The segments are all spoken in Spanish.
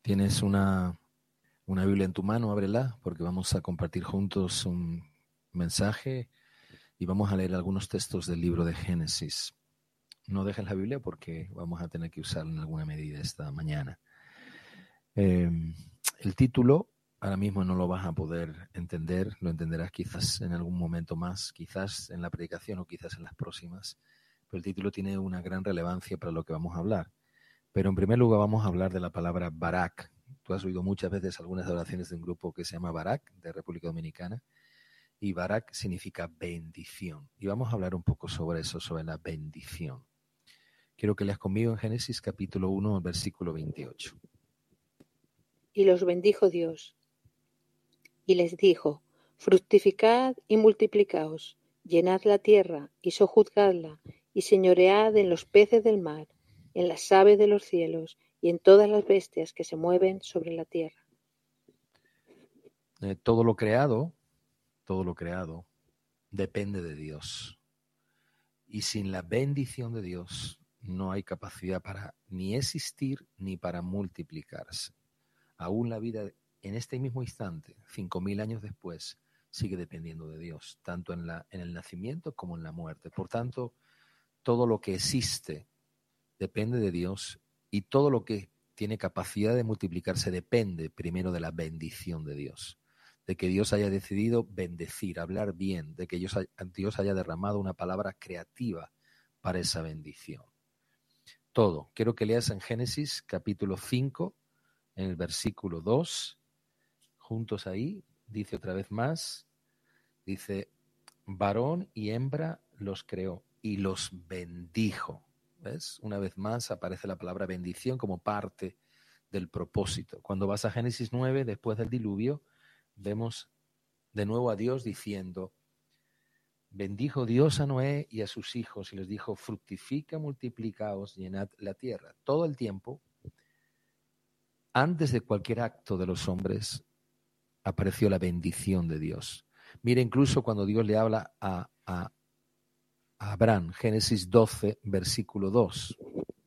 Tienes una Biblia en tu mano, ábrela, porque vamos a compartir juntos un mensaje y vamos a leer algunos textos del libro de Génesis. No dejes la Biblia porque vamos a tener que usarla en alguna medida esta mañana. El título ahora mismo no lo vas a poder entender, lo entenderás quizás en algún momento más, quizás en la predicación o quizás en las próximas, pero el título tiene una gran relevancia para lo que vamos a hablar. Pero en primer lugar vamos a hablar de la palabra Barak. Tú has oído muchas veces algunas oraciones de un grupo que se llama Barak, de República Dominicana, y Barak significa bendición. Y vamos a hablar un poco sobre eso, sobre la bendición. Quiero que leas conmigo en Génesis capítulo 1, versículo 28. Y los bendijo Dios, y les dijo: fructificad y multiplicaos, llenad la tierra y sojuzgadla, y señoread en los peces del mar, en las aves de los cielos, y en todas las bestias que se mueven sobre la tierra. Todo lo creado, depende de Dios. Y sin la bendición de Dios no hay capacidad para ni existir ni para multiplicarse. Aún la vida en este mismo instante, 5.000 años después, sigue dependiendo de Dios, tanto en el nacimiento como en la muerte. Por tanto, todo lo que existe depende de Dios y todo lo que tiene capacidad de multiplicarse depende primero de la bendición de Dios, de que Dios haya decidido bendecir, hablar bien, de que Dios haya derramado una palabra creativa para esa bendición. Todo. Quiero que leas en Génesis capítulo 5, en el versículo 2, juntos ahí, dice otra vez más, dice, varón y hembra los creó y los bendijo. ¿Ves? Una vez más aparece la palabra bendición como parte del propósito. Cuando vas a Génesis 9, después del diluvio, vemos de nuevo a Dios diciendo, bendijo Dios a Noé y a sus hijos y les dijo, fructifica, multiplicaos, llenad la tierra. Todo el tiempo, antes de cualquier acto de los hombres, apareció la bendición de Dios. Mira, incluso cuando Dios le habla a Abraham, Génesis 12, versículo 2.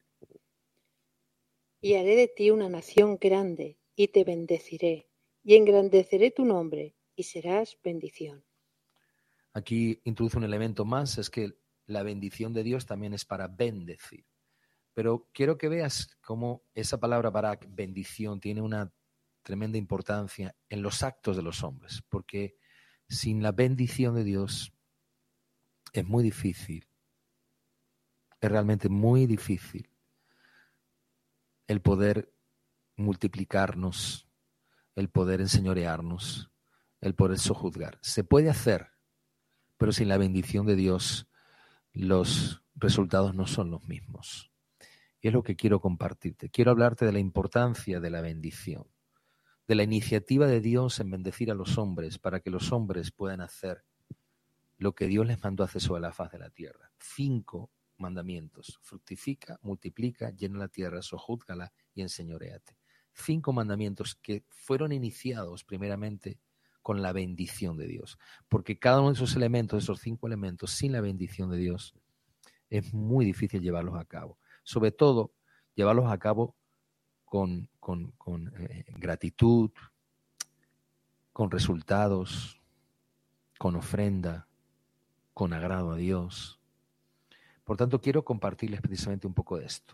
Y haré de ti una nación grande, y te bendeciré, y engrandeceré tu nombre, y serás bendición. Aquí introduce un elemento más, es que la bendición de Dios también es para bendecir. Pero quiero que veas cómo esa palabra barak, bendición, tiene una tremenda importancia en los actos de los hombres, porque sin la bendición de Dios es muy difícil, es realmente muy difícil el poder multiplicarnos, el poder enseñorearnos, el poder sojuzgar. Se puede hacer, pero sin la bendición de Dios los resultados no son los mismos. Y es lo que quiero compartirte. Quiero hablarte de la importancia de la bendición, de la iniciativa de Dios en bendecir a los hombres para que los hombres puedan hacer lo que Dios les mandó hacer sobre la faz de la tierra. 5 mandamientos. Fructifica, multiplica, llena la tierra, sojúzgala y enseñoréate. 5 mandamientos que fueron iniciados primeramente con la bendición de Dios. Porque cada uno de esos elementos, esos 5 elementos, sin la bendición de Dios, es muy difícil llevarlos a cabo. Sobre todo, llevarlos a cabo con gratitud, con resultados, con ofrenda, con agrado a Dios. Por tanto, quiero compartirles precisamente un poco de esto.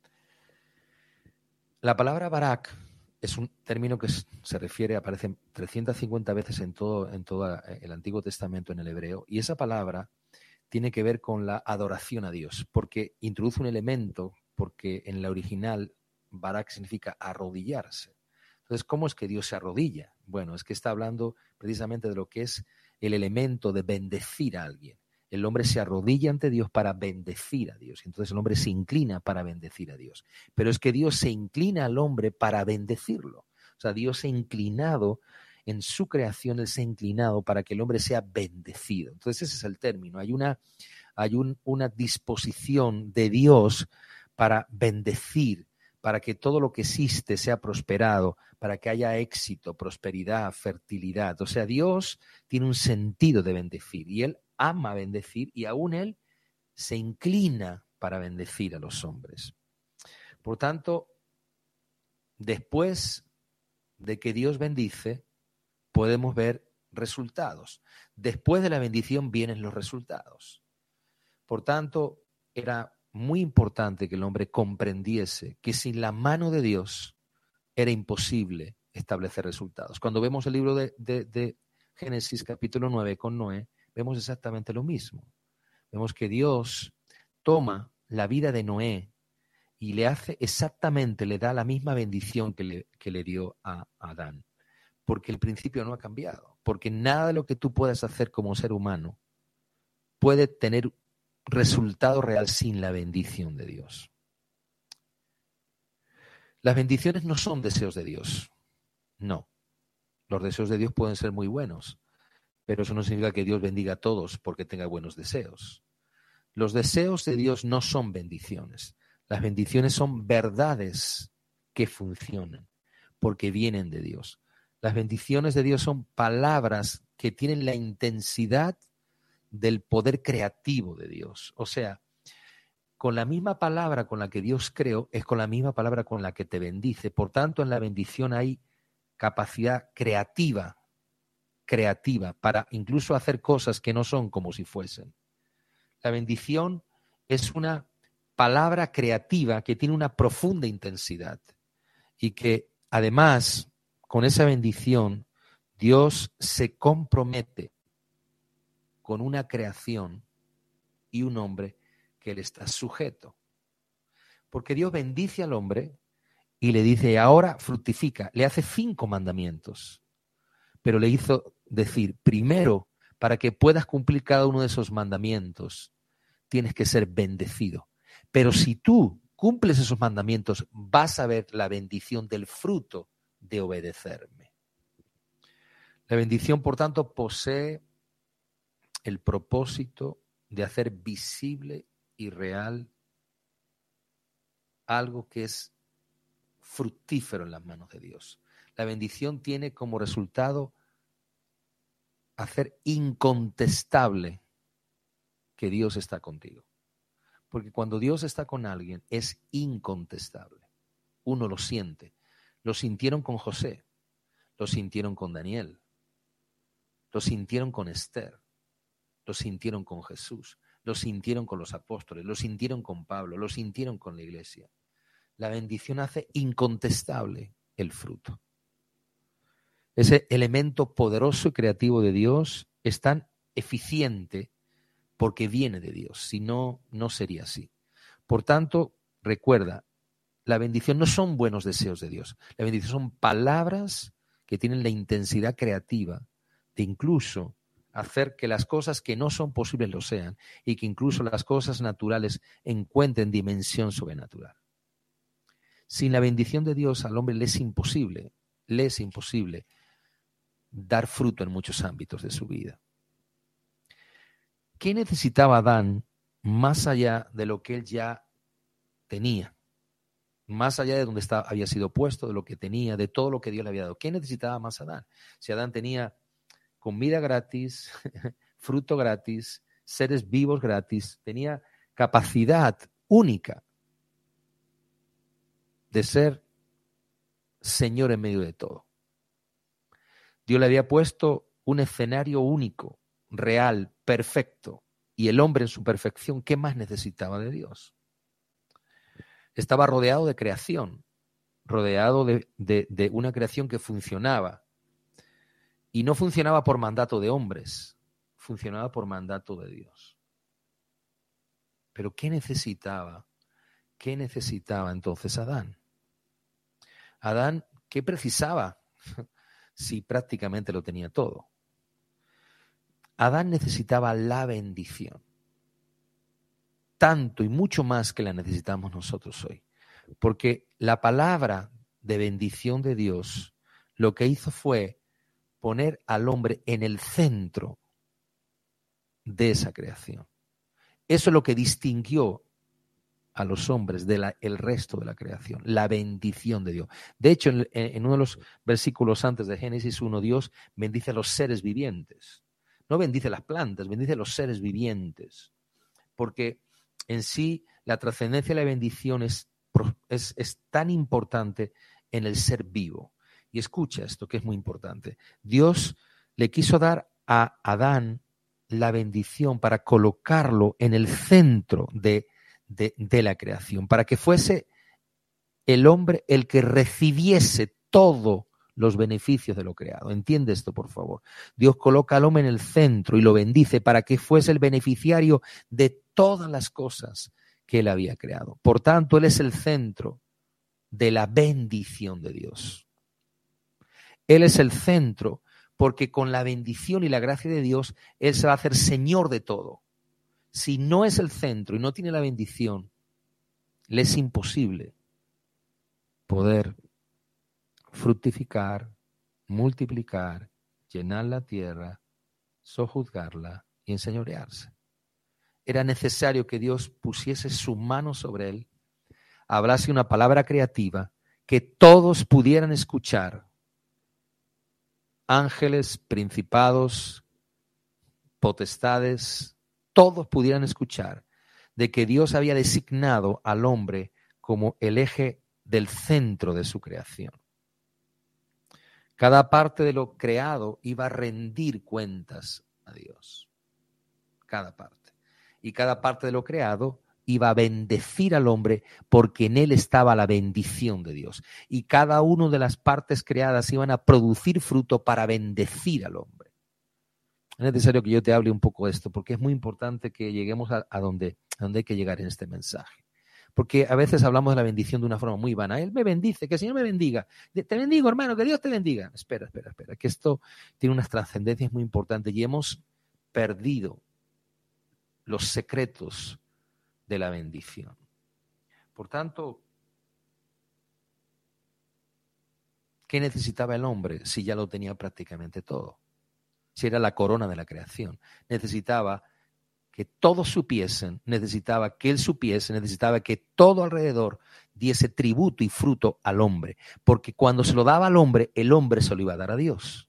La palabra barak es un término que se refiere, aparece 350 veces en todo el Antiguo Testamento en el hebreo, y esa palabra tiene que ver con la adoración a Dios, porque introduce un elemento, porque en la original barak significa arrodillarse. Entonces, ¿cómo es que Dios se arrodilla? Bueno, es que está hablando precisamente de lo que es el elemento de bendecir a alguien. El hombre se arrodilla ante Dios para bendecir a Dios. Entonces el hombre se inclina para bendecir a Dios. Pero es que Dios se inclina al hombre para bendecirlo. O sea, Dios se ha inclinado en su creación, Él se ha inclinado para que el hombre sea bendecido. Entonces ese es el término. Hay una disposición de Dios para bendecir, para que todo lo que existe sea prosperado, para que haya éxito, prosperidad, fertilidad. O sea, Dios tiene un sentido de bendecir y Él ama bendecir y aún Él se inclina para bendecir a los hombres. Por tanto, Después de que Dios bendice, podemos ver resultados. Después de la bendición vienen los resultados. Por tanto, era muy importante que el hombre comprendiese que sin la mano de Dios era imposible establecer resultados. Cuando vemos el libro de Génesis capítulo 9 con Noé, vemos exactamente lo mismo. Vemos que Dios toma la vida de Noé y le hace exactamente, le da la misma bendición que le dio a Adán. Porque el principio no ha cambiado. Porque nada de lo que tú puedas hacer como ser humano puede tener resultado real sin la bendición de Dios. Las bendiciones no son deseos de Dios. No. Los deseos de Dios pueden ser muy buenos, pero eso no significa que Dios bendiga a todos porque tenga buenos deseos. Los deseos de Dios no son bendiciones. Las bendiciones son verdades que funcionan porque vienen de Dios. Las bendiciones de Dios son palabras que tienen la intensidad del poder creativo de Dios. O sea, con la misma palabra con la que Dios creó, es con la misma palabra con la que te bendice. Por tanto, en la bendición hay capacidad creativa para incluso hacer cosas que no son como si fuesen. La bendición es una palabra creativa que tiene una profunda intensidad y que además con esa bendición Dios se compromete con una creación y un hombre que le está sujeto. Porque Dios bendice al hombre y le dice, ahora fructifica. Le hace 5 mandamientos, pero le hizo decir, primero, para que puedas cumplir cada uno de esos mandamientos, tienes que ser bendecido. Pero si tú cumples esos mandamientos, vas a ver la bendición del fruto de obedecerme. La bendición, por tanto, posee el propósito de hacer visible y real algo que es fructífero en las manos de Dios. La bendición tiene como resultado hacer incontestable que Dios está contigo. Porque cuando Dios está con alguien es incontestable. Uno lo siente. Lo sintieron con José, lo sintieron con Daniel, lo sintieron con Esther, lo sintieron con Jesús, lo sintieron con los apóstoles, lo sintieron con Pablo, lo sintieron con la iglesia. La bendición hace incontestable el fruto. Ese elemento poderoso y creativo de Dios es tan eficiente porque viene de Dios, si no, no sería así. Por tanto, recuerda, la bendición no son buenos deseos de Dios, la bendición son palabras que tienen la intensidad creativa de incluso hacer que las cosas que no son posibles lo sean y que incluso las cosas naturales encuentren dimensión sobrenatural. Sin la bendición de Dios al hombre le es imposible dar fruto en muchos ámbitos de su vida. ¿Qué necesitaba Adán más allá de lo que él ya tenía? Más allá de donde había sido puesto, de lo que tenía, de todo lo que Dios le había dado. ¿Qué necesitaba más Adán? Si Adán tenía comida gratis, fruto gratis, seres vivos gratis, tenía capacidad única de ser Señor en medio de todo. Dios le había puesto un escenario único, real, perfecto, y el hombre en su perfección, ¿qué más necesitaba de Dios? Estaba rodeado de creación, rodeado de una creación que funcionaba, y no funcionaba por mandato de hombres, funcionaba por mandato de Dios. Pero ¿qué necesitaba? ¿Qué necesitaba entonces Adán? Adán, ¿qué precisaba? Si prácticamente lo tenía todo. Adán necesitaba la bendición, tanto y mucho más que la necesitamos nosotros hoy, porque la palabra de bendición de Dios lo que hizo fue poner al hombre en el centro de esa creación. Eso es lo que distinguió a los hombres del resto de la creación, la bendición de Dios. De hecho, en uno de los versículos antes de Génesis 1, Dios bendice a los seres vivientes. No bendice las plantas, bendice a los seres vivientes. Porque en sí la trascendencia de la bendición es tan importante en el ser vivo. Y escucha esto, que es muy importante. Dios le quiso dar a Adán la bendición para colocarlo en el centro de la creación, para que fuese el hombre el que recibiese todos los beneficios de lo creado. Entiende esto, por favor. Dios coloca al hombre en el centro y lo bendice para que fuese el beneficiario de todas las cosas que él había creado. Por tanto, él es el centro de la bendición de Dios. Él es el centro porque con la bendición y la gracia de Dios, él se va a hacer señor de todo. Si no es el centro y no tiene la bendición, le es imposible poder fructificar, multiplicar, llenar la tierra, sojuzgarla y enseñorearse. Era necesario que Dios pusiese su mano sobre él, hablase una palabra creativa, que todos pudieran escuchar, ángeles, principados, potestades, todos pudieran escuchar de que Dios había designado al hombre como el eje del centro de su creación. Cada parte de lo creado iba a rendir cuentas a Dios. Cada parte. Y cada parte de lo creado iba a bendecir al hombre porque en él estaba la bendición de Dios. Y cada una de las partes creadas iban a producir fruto para bendecir al hombre. Es necesario que yo te hable un poco de esto porque es muy importante que lleguemos a donde hay que llegar en este mensaje. Porque a veces hablamos de la bendición de una forma muy vana. Él me bendice, que el Señor me bendiga. Te bendigo, hermano, que Dios te bendiga. Espera, que esto tiene unas trascendencias muy importantes y hemos perdido los secretos de la bendición. Por tanto, ¿qué necesitaba el hombre si ya lo tenía prácticamente todo? Si era la corona de la creación. Necesitaba que todos supiesen, necesitaba que él supiese, necesitaba que todo alrededor diese tributo y fruto al hombre, porque cuando se lo daba al hombre, el hombre se lo iba a dar a Dios.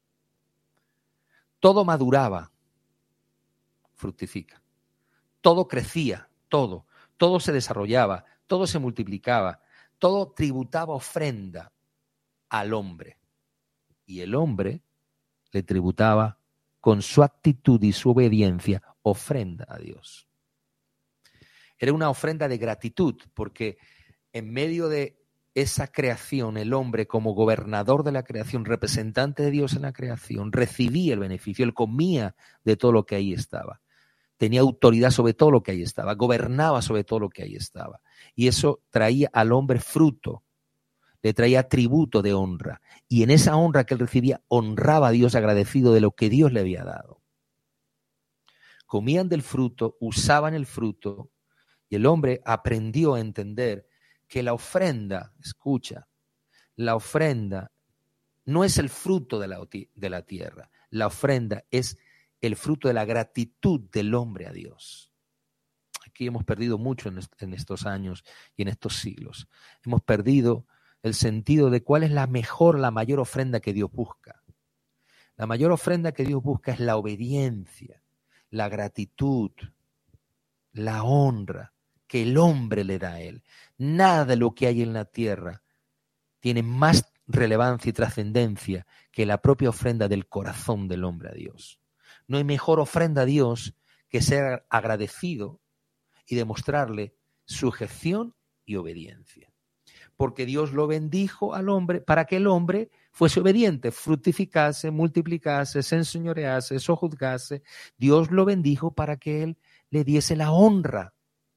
Todo maduraba, fructifica. Todo crecía, todo se desarrollaba, todo se multiplicaba, todo tributaba ofrenda al hombre. Y el hombre le tributaba con su actitud y su obediencia ofrenda a Dios. Era una ofrenda de gratitud, porque en medio de esa creación, el hombre como gobernador de la creación, representante de Dios en la creación, recibía el beneficio, él comía de todo lo que ahí estaba. Tenía autoridad sobre todo lo que ahí estaba, gobernaba sobre todo lo que ahí estaba. Y eso traía al hombre fruto, le traía tributo de honra. Y en esa honra que él recibía, honraba a Dios agradecido de lo que Dios le había dado. Comían del fruto, usaban el fruto, y el hombre aprendió a entender que la ofrenda, escucha, la ofrenda no es el fruto de la tierra, la ofrenda es el fruto de la gratitud del hombre a Dios. Aquí hemos perdido mucho en estos años y en estos siglos. Hemos perdido el sentido de cuál es la mayor ofrenda que Dios busca. La mayor ofrenda que Dios busca es la obediencia, la gratitud, la honra que el hombre le da a él. Nada de lo que hay en la tierra tiene más relevancia y trascendencia que la propia ofrenda del corazón del hombre a Dios. No hay mejor ofrenda a Dios que ser agradecido y demostrarle sujeción y obediencia. Porque Dios lo bendijo al hombre para que el hombre fuese obediente, fructificase, multiplicase, se enseñorease, sojuzgase. Dios lo bendijo para que él le diese la honra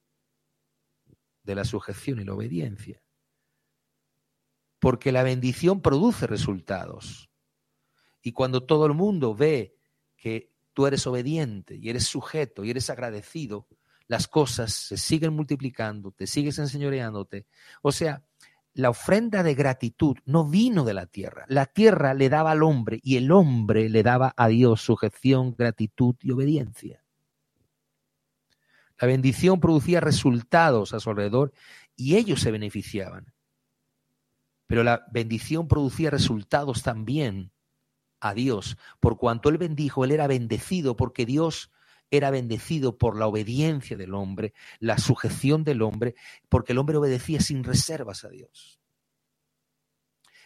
de la sujeción y la obediencia. Porque la bendición produce resultados. Y cuando todo el mundo ve que tú eres obediente y eres sujeto y eres agradecido, las cosas se siguen multiplicando, te sigues enseñoreándote. O sea, la ofrenda de gratitud no vino de la tierra. La tierra le daba al hombre y el hombre le daba a Dios sujeción, gratitud y obediencia. La bendición producía resultados a su alrededor y ellos se beneficiaban. Pero la bendición producía resultados también a Dios. Por cuanto él bendijo, él era bendecido porque Dios era bendecido por la obediencia del hombre, la sujeción del hombre, porque el hombre obedecía sin reservas a Dios.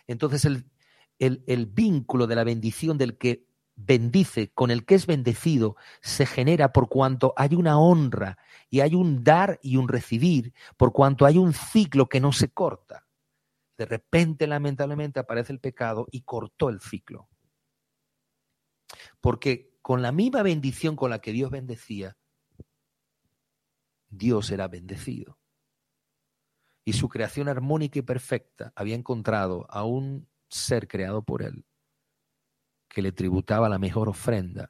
Entonces el vínculo de la bendición del que bendice con el que es bendecido se genera por cuanto hay una honra y hay un dar y un recibir, por cuanto hay un ciclo que no se corta. De repente, lamentablemente, aparece el pecado y cortó el ciclo. Porque con la misma bendición con la que Dios bendecía, Dios era bendecido. Y su creación armónica y perfecta había encontrado a un ser creado por él que le tributaba la mejor ofrenda,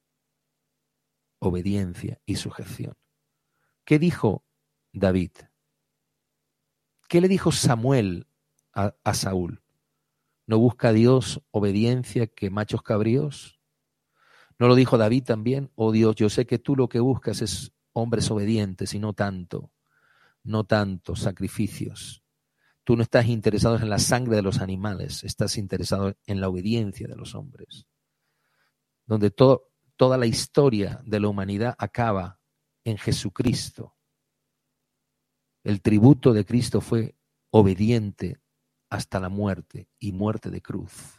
obediencia y sujeción. ¿Qué dijo David? ¿Qué le dijo Samuel a Saúl? ¿No busca Dios obediencia que machos cabríos? ¿No lo dijo David también? Oh Dios, yo sé que tú lo que buscas es hombres obedientes y no tanto sacrificios. Tú no estás interesado en la sangre de los animales, estás interesado en la obediencia de los hombres. Donde toda la historia de la humanidad acaba en Jesucristo. El tributo de Cristo fue obediente hasta la muerte y muerte de cruz.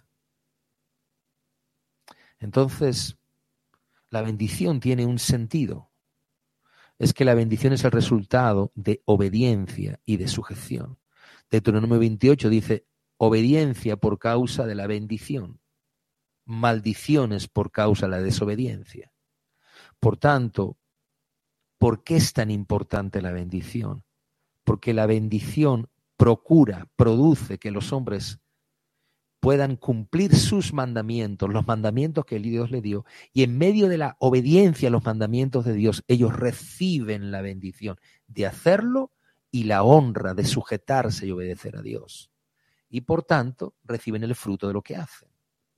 Entonces, la bendición tiene un sentido. Es que la bendición es el resultado de obediencia y de sujeción. Deuteronomio 28 dice, obediencia por causa de la bendición, maldiciones por causa de la desobediencia. Por tanto, ¿por qué es tan importante la bendición? Porque la bendición produce que los hombres puedan cumplir sus mandamientos, los mandamientos que Dios le dio, y en medio de la obediencia a los mandamientos de Dios, ellos reciben la bendición de hacerlo y la honra de sujetarse y obedecer a Dios. Y por tanto, reciben el fruto de lo que hacen.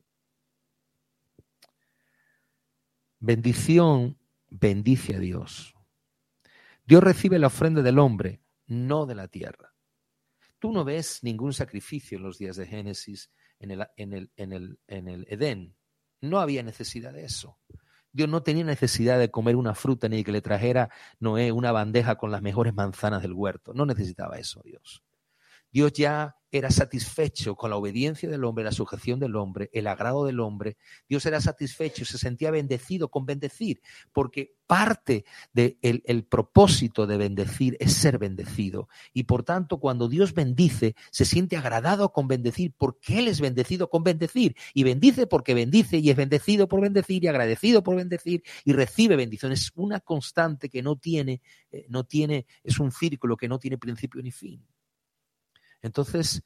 Bendición bendice a Dios. Dios recibe la ofrenda del hombre, no de la tierra. Tú no ves ningún sacrificio en los días de Génesis en el Edén. No había necesidad de eso. Dios no tenía necesidad de comer una fruta ni que le trajera Noé una bandeja con las mejores manzanas del huerto. No necesitaba eso Dios. Dios ya era satisfecho con la obediencia del hombre, la sujeción del hombre, el agrado del hombre. Dios era satisfecho, se sentía bendecido con bendecir, porque parte del propósito de bendecir es ser bendecido. Y por tanto, cuando Dios bendice, se siente agradado con bendecir, porque Él es bendecido con bendecir. Y bendice porque bendice, y es bendecido por bendecir, y agradecido por bendecir, y recibe bendiciones. Es una constante que no tiene, es un círculo que no tiene principio ni fin. Entonces,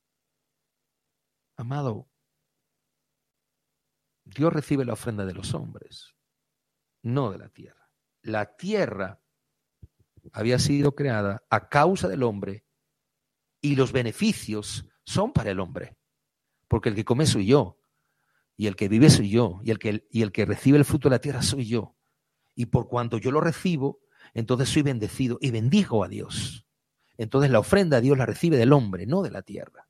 amado, Dios recibe la ofrenda de los hombres, no de la tierra. La tierra había sido creada a causa del hombre y los beneficios son para el hombre, porque el que come soy yo, y el que vive soy yo, y el que recibe el fruto de la tierra soy yo. Y por cuanto yo lo recibo, entonces soy bendecido y bendigo a Dios. Entonces la ofrenda a Dios la recibe del hombre, no de la tierra.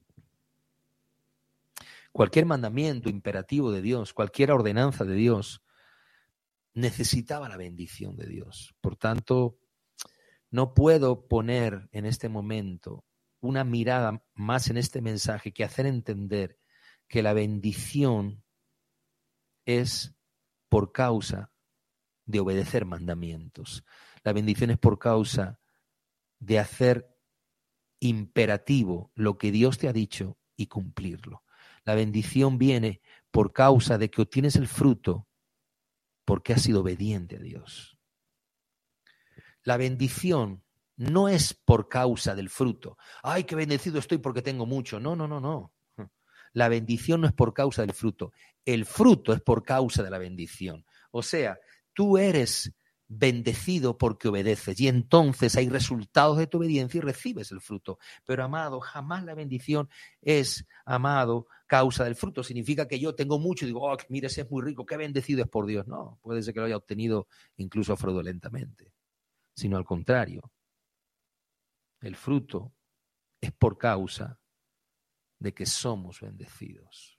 Cualquier mandamiento imperativo de Dios, cualquier ordenanza de Dios, necesitaba la bendición de Dios. Por tanto, no puedo poner en este momento una mirada más en este mensaje que hacer entender que la bendición es por causa de obedecer mandamientos. La bendición es por causa de hacer imperativo lo que Dios te ha dicho y cumplirlo. La bendición viene por causa de que obtienes el fruto porque has sido obediente a Dios. La bendición no es por causa del fruto. ¡Ay, qué bendecido estoy porque tengo mucho! No, no, no, no. La bendición no es por causa del fruto. El fruto es por causa de la bendición. O sea, tú eres bendecido porque obedeces y entonces hay resultados de tu obediencia y recibes el fruto. Pero, amado, jamás la bendición es, amado, causa del fruto. Significa que yo tengo mucho y digo, oh, mira, ese es muy rico, qué bendecido es por Dios. No, puede ser que lo haya obtenido incluso fraudulentamente, sino al contrario. El fruto es por causa de que somos bendecidos.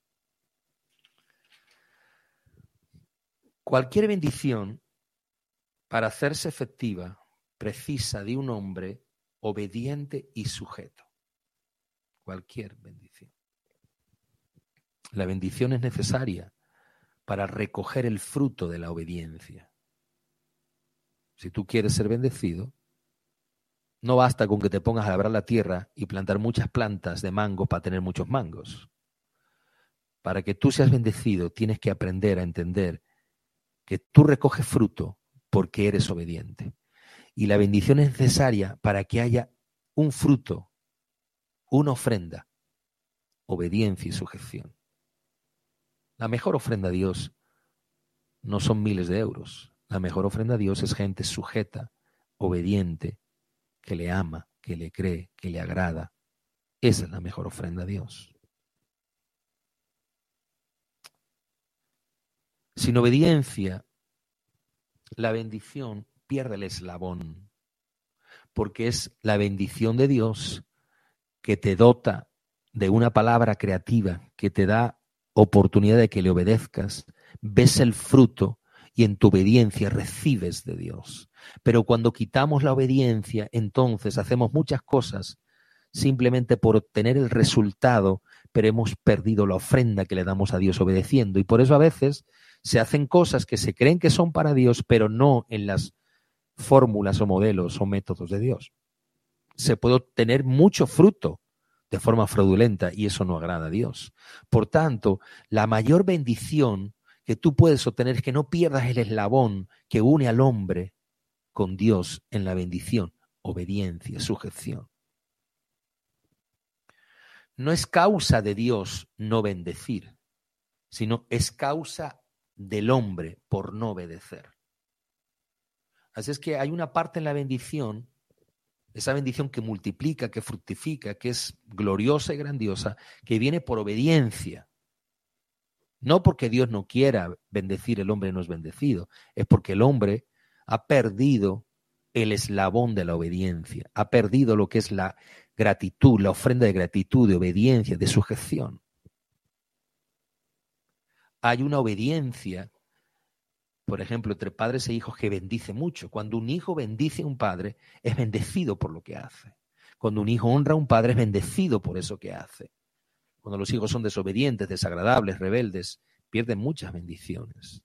Cualquier bendición, para hacerse efectiva, precisa de un hombre obediente y sujeto. cualquier bendición. La bendición es necesaria para recoger el fruto de la obediencia. Si tú quieres ser bendecido, no basta con que te pongas a labrar la tierra y plantar muchas plantas de mangos para tener muchos mangos. Para que tú seas bendecido, tienes que aprender a entender que tú recoges fruto porque eres obediente. Y la bendición es necesaria para que haya un fruto, una ofrenda, obediencia y sujeción. La mejor ofrenda a Dios no son miles de euros. La mejor ofrenda a Dios es gente sujeta, obediente, que le ama, que le cree, que le agrada. Esa es la mejor ofrenda a Dios. Sin obediencia, la bendición pierde el eslabón, porque es la bendición de Dios que te dota de una palabra creativa, que te da oportunidad de que le obedezcas, ves el fruto y en tu obediencia recibes de Dios. Pero cuando quitamos la obediencia, entonces hacemos muchas cosas simplemente por obtener el resultado, pero hemos perdido la ofrenda que le damos a Dios obedeciendo. Y por eso a veces se hacen cosas que se creen que son para Dios, pero no en las fórmulas o modelos o métodos de Dios. Se puede obtener mucho fruto de forma fraudulenta y eso no agrada a Dios. Por tanto, la mayor bendición que tú puedes obtener es que no pierdas el eslabón que une al hombre con Dios en la bendición, obediencia, sujeción. No es causa de Dios no bendecir, sino es causa del hombre por no obedecer. Así es que hay una parte en la bendición, esa bendición que multiplica, que fructifica, que es gloriosa y grandiosa, que viene por obediencia. No porque Dios no quiera bendecir, el hombre no es bendecido, es porque el hombre ha perdido el eslabón de la obediencia, ha perdido lo que es la gratitud, la ofrenda de gratitud, de obediencia, de sujeción. Hay una obediencia, por ejemplo, entre padres e hijos que bendice mucho. Cuando un hijo bendice a un padre, es bendecido por lo que hace. Cuando un hijo honra a un padre, es bendecido por eso que hace. Cuando los hijos son desobedientes, desagradables, rebeldes, pierden muchas bendiciones.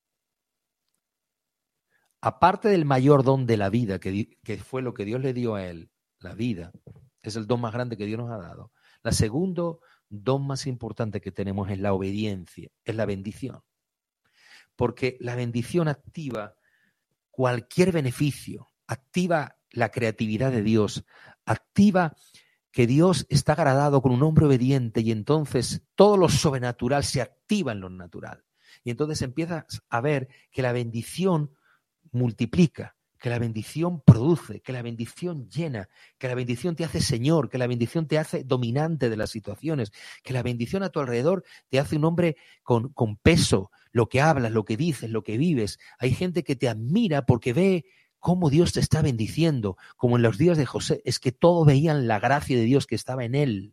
Aparte del mayor don de la vida, que fue lo que Dios le dio a él, la vida, es el don más grande que Dios nos ha dado. La segundo don más importante que tenemos es la obediencia, es la bendición. Porque la bendición activa cualquier beneficio, activa la creatividad de Dios, activa que Dios está agradado con un hombre obediente y entonces todo lo sobrenatural se activa en lo natural. Y entonces empiezas a ver que la bendición multiplica, que la bendición produce, que la bendición llena, que la bendición te hace señor, que la bendición te hace dominante de las situaciones, que la bendición a tu alrededor te hace un hombre con peso, lo que hablas, lo que dices, lo que vives. Hay gente que te admira porque ve cómo Dios te está bendiciendo, como en los días de José, es que todos veían la gracia de Dios que estaba en él.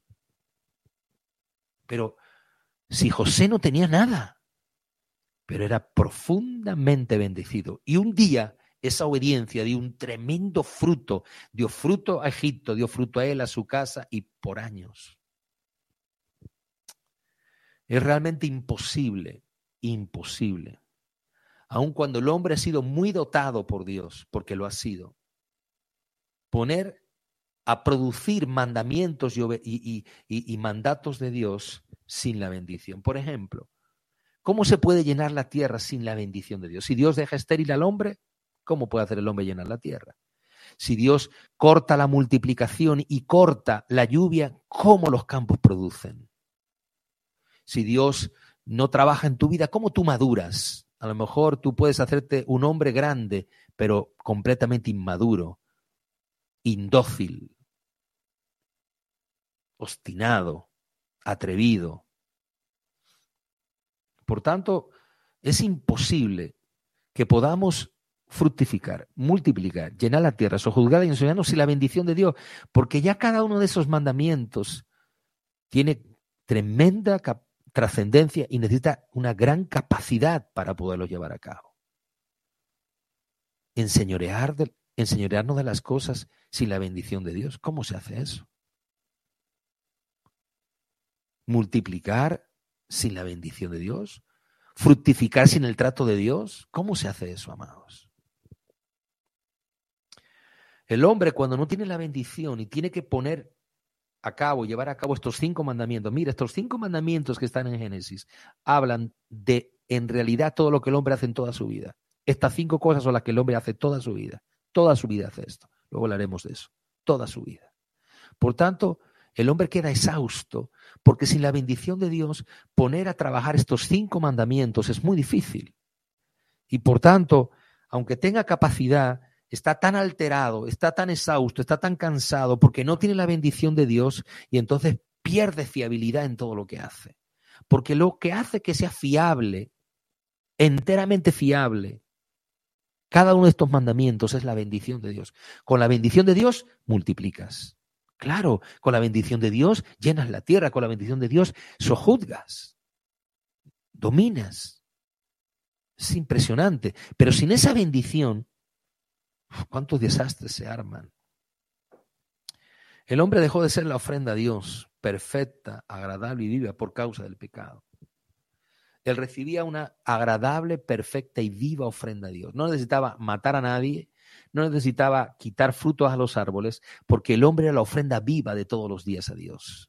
Pero si José no tenía nada, pero era profundamente bendecido. Y un día esa obediencia dio un tremendo fruto. Dio fruto a Egipto, dio fruto a él, a su casa y por años. Es realmente imposible, aun cuando el hombre ha sido muy dotado por Dios, porque lo ha sido, poner a producir mandamientos y mandatos de Dios sin la bendición. Por ejemplo, ¿cómo se puede llenar la tierra sin la bendición de Dios? Si Dios deja estéril al hombre, ¿cómo puede hacer el hombre llenar la tierra? Si Dios corta la multiplicación y corta la lluvia, ¿cómo los campos producen? Si Dios no trabaja en tu vida, ¿cómo tú maduras? A lo mejor tú puedes hacerte un hombre grande, pero completamente inmaduro, indócil, obstinado, atrevido. Por tanto, es imposible que podamos fructificar, multiplicar, llenar la tierra, sojuzgarla y enseñarnos sin la bendición de Dios, porque ya cada uno de esos mandamientos tiene tremenda trascendencia y necesita una gran capacidad para poderlo llevar a cabo. Enseñorearnos de las cosas sin la bendición de Dios. ¿Cómo se hace eso? multiplicar sin la bendición de Dios, fructificar sin el trato de Dios. ¿Cómo se hace eso, amados? El hombre, cuando no tiene la bendición y tiene que poner a cabo, llevar a cabo estos 5 mandamientos. Mira, estos 5 mandamientos que están en Génesis hablan de, en realidad, todo lo que el hombre hace en toda su vida. Estas 5 cosas son las que el hombre hace toda su vida. Toda su vida hace esto. Luego hablaremos de eso. Toda su vida. Por tanto, el hombre queda exhausto porque sin la bendición de Dios, poner a trabajar estos 5 mandamientos es muy difícil. Y por tanto, aunque tenga capacidad, está tan alterado, está tan exhausto, está tan cansado porque no tiene la bendición de Dios y entonces pierde fiabilidad en todo lo que hace. Porque lo que hace que sea fiable, enteramente fiable, cada uno de estos mandamientos es la bendición de Dios. Con la bendición de Dios multiplicas. Claro, con la bendición de Dios llenas la tierra, con la bendición de Dios sojuzgas, dominas. Es impresionante. Pero sin esa bendición, ¿cuántos desastres se arman? El hombre dejó de ser la ofrenda a Dios, perfecta, agradable y viva por causa del pecado. Él recibía una agradable, perfecta y viva ofrenda a Dios. No necesitaba matar a nadie, no necesitaba quitar frutos a los árboles, porque el hombre era la ofrenda viva de todos los días a Dios.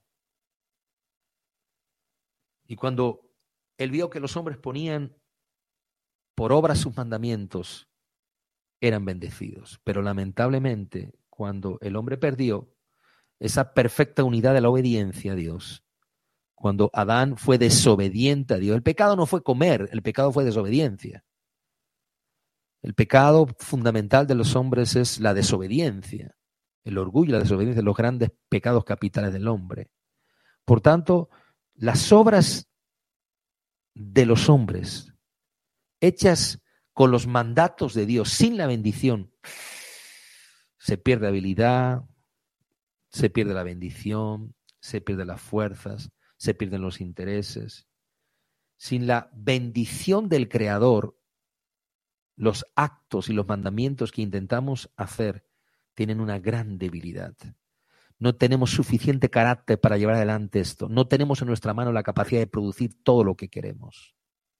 Y cuando él vio que los hombres ponían por obra sus mandamientos, eran bendecidos. Pero lamentablemente, cuando el hombre perdió esa perfecta unidad de la obediencia a Dios, cuando Adán fue desobediente a Dios, el pecado no fue comer, el pecado fue desobediencia. El pecado fundamental de los hombres es la desobediencia, el orgullo, la desobediencia, los grandes pecados capitales del hombre. Por tanto, las obras de los hombres hechas con los mandatos de Dios, sin la bendición, se pierde habilidad, se pierde la bendición, se pierden las fuerzas, se pierden los intereses. Sin la bendición del Creador, los actos y los mandamientos que intentamos hacer tienen una gran debilidad. No tenemos suficiente carácter para llevar adelante esto. No tenemos en nuestra mano la capacidad de producir todo lo que queremos.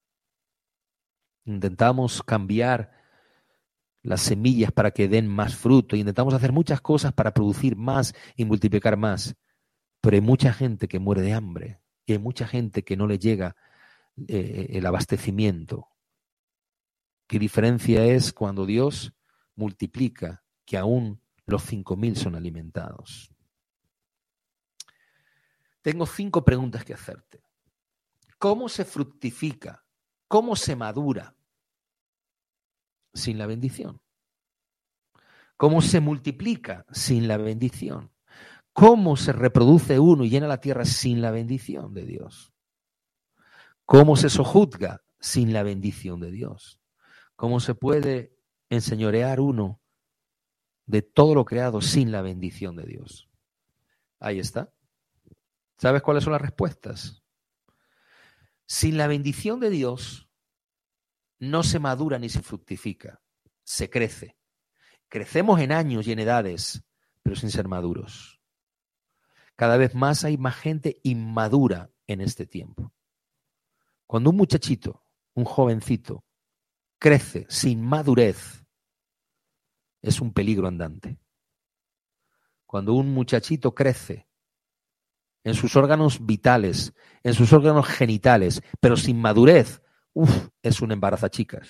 Intentamos cambiar las semillas para que den más fruto. Intentamos hacer muchas cosas para producir más y multiplicar más. Pero hay mucha gente que muere de hambre y hay mucha gente que no le llega el abastecimiento. ¿Qué diferencia es cuando Dios multiplica que aún los 5.000 son alimentados? Tengo 5 preguntas que hacerte. ¿Cómo se fructifica? ¿Cómo se madura sin la bendición? ¿Cómo se multiplica sin la bendición? ¿Cómo se reproduce uno y llena la tierra sin la bendición de Dios? ¿Cómo se sojuzga sin la bendición de Dios? ¿Cómo se puede enseñorear uno de todo lo creado sin la bendición de Dios? Ahí está. ¿Sabes cuáles son las respuestas? Sin la bendición de Dios no se madura ni se fructifica, se crece. Crecemos en años y en edades, pero sin ser maduros. Cada vez más hay más gente inmadura en este tiempo. Cuando un muchachito, un jovencito, crece sin madurez, es un peligro andante. Cuando un muchachito crece en sus órganos vitales, en sus órganos genitales, pero sin madurez, es un embarazachicas.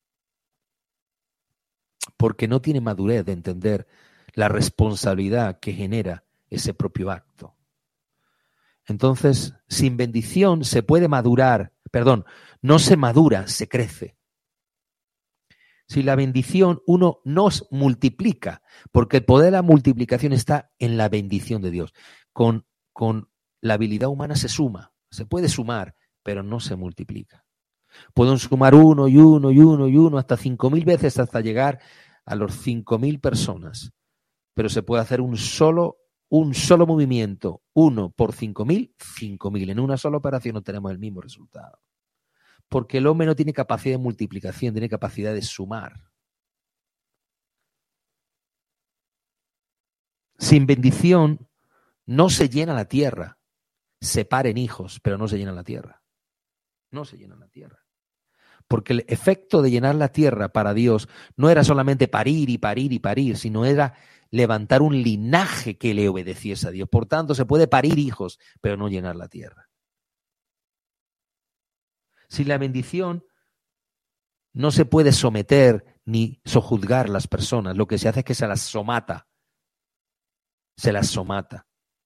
Porque no tiene madurez de entender la responsabilidad que genera ese propio acto. Entonces, sin bendición se puede madurar, no se madura, se crece. Sin la bendición uno nos multiplica, porque el poder de la multiplicación está en la bendición de Dios. Con la habilidad humana se suma, se puede sumar, pero no se multiplica. Pueden sumar uno y uno y uno y uno hasta 5.000 veces hasta llegar a los 5.000 personas. Pero se puede hacer un solo movimiento, 1 por 5.000, 5.000. En una sola operación no tenemos el mismo resultado. Porque el hombre no tiene capacidad de multiplicación, tiene capacidad de sumar. Sin bendición no se llena la tierra. se paren hijos, pero no se llenan la tierra. No se llenan la tierra. Porque el efecto de llenar la tierra para Dios no era solamente parir y parir y parir, sino era levantar un linaje que le obedeciese a Dios. Por tanto, se puede parir hijos, pero no llenar la tierra. Sin la bendición no se puede someter ni sojuzgar las personas. Lo que se hace es que se las somata. Se las somata.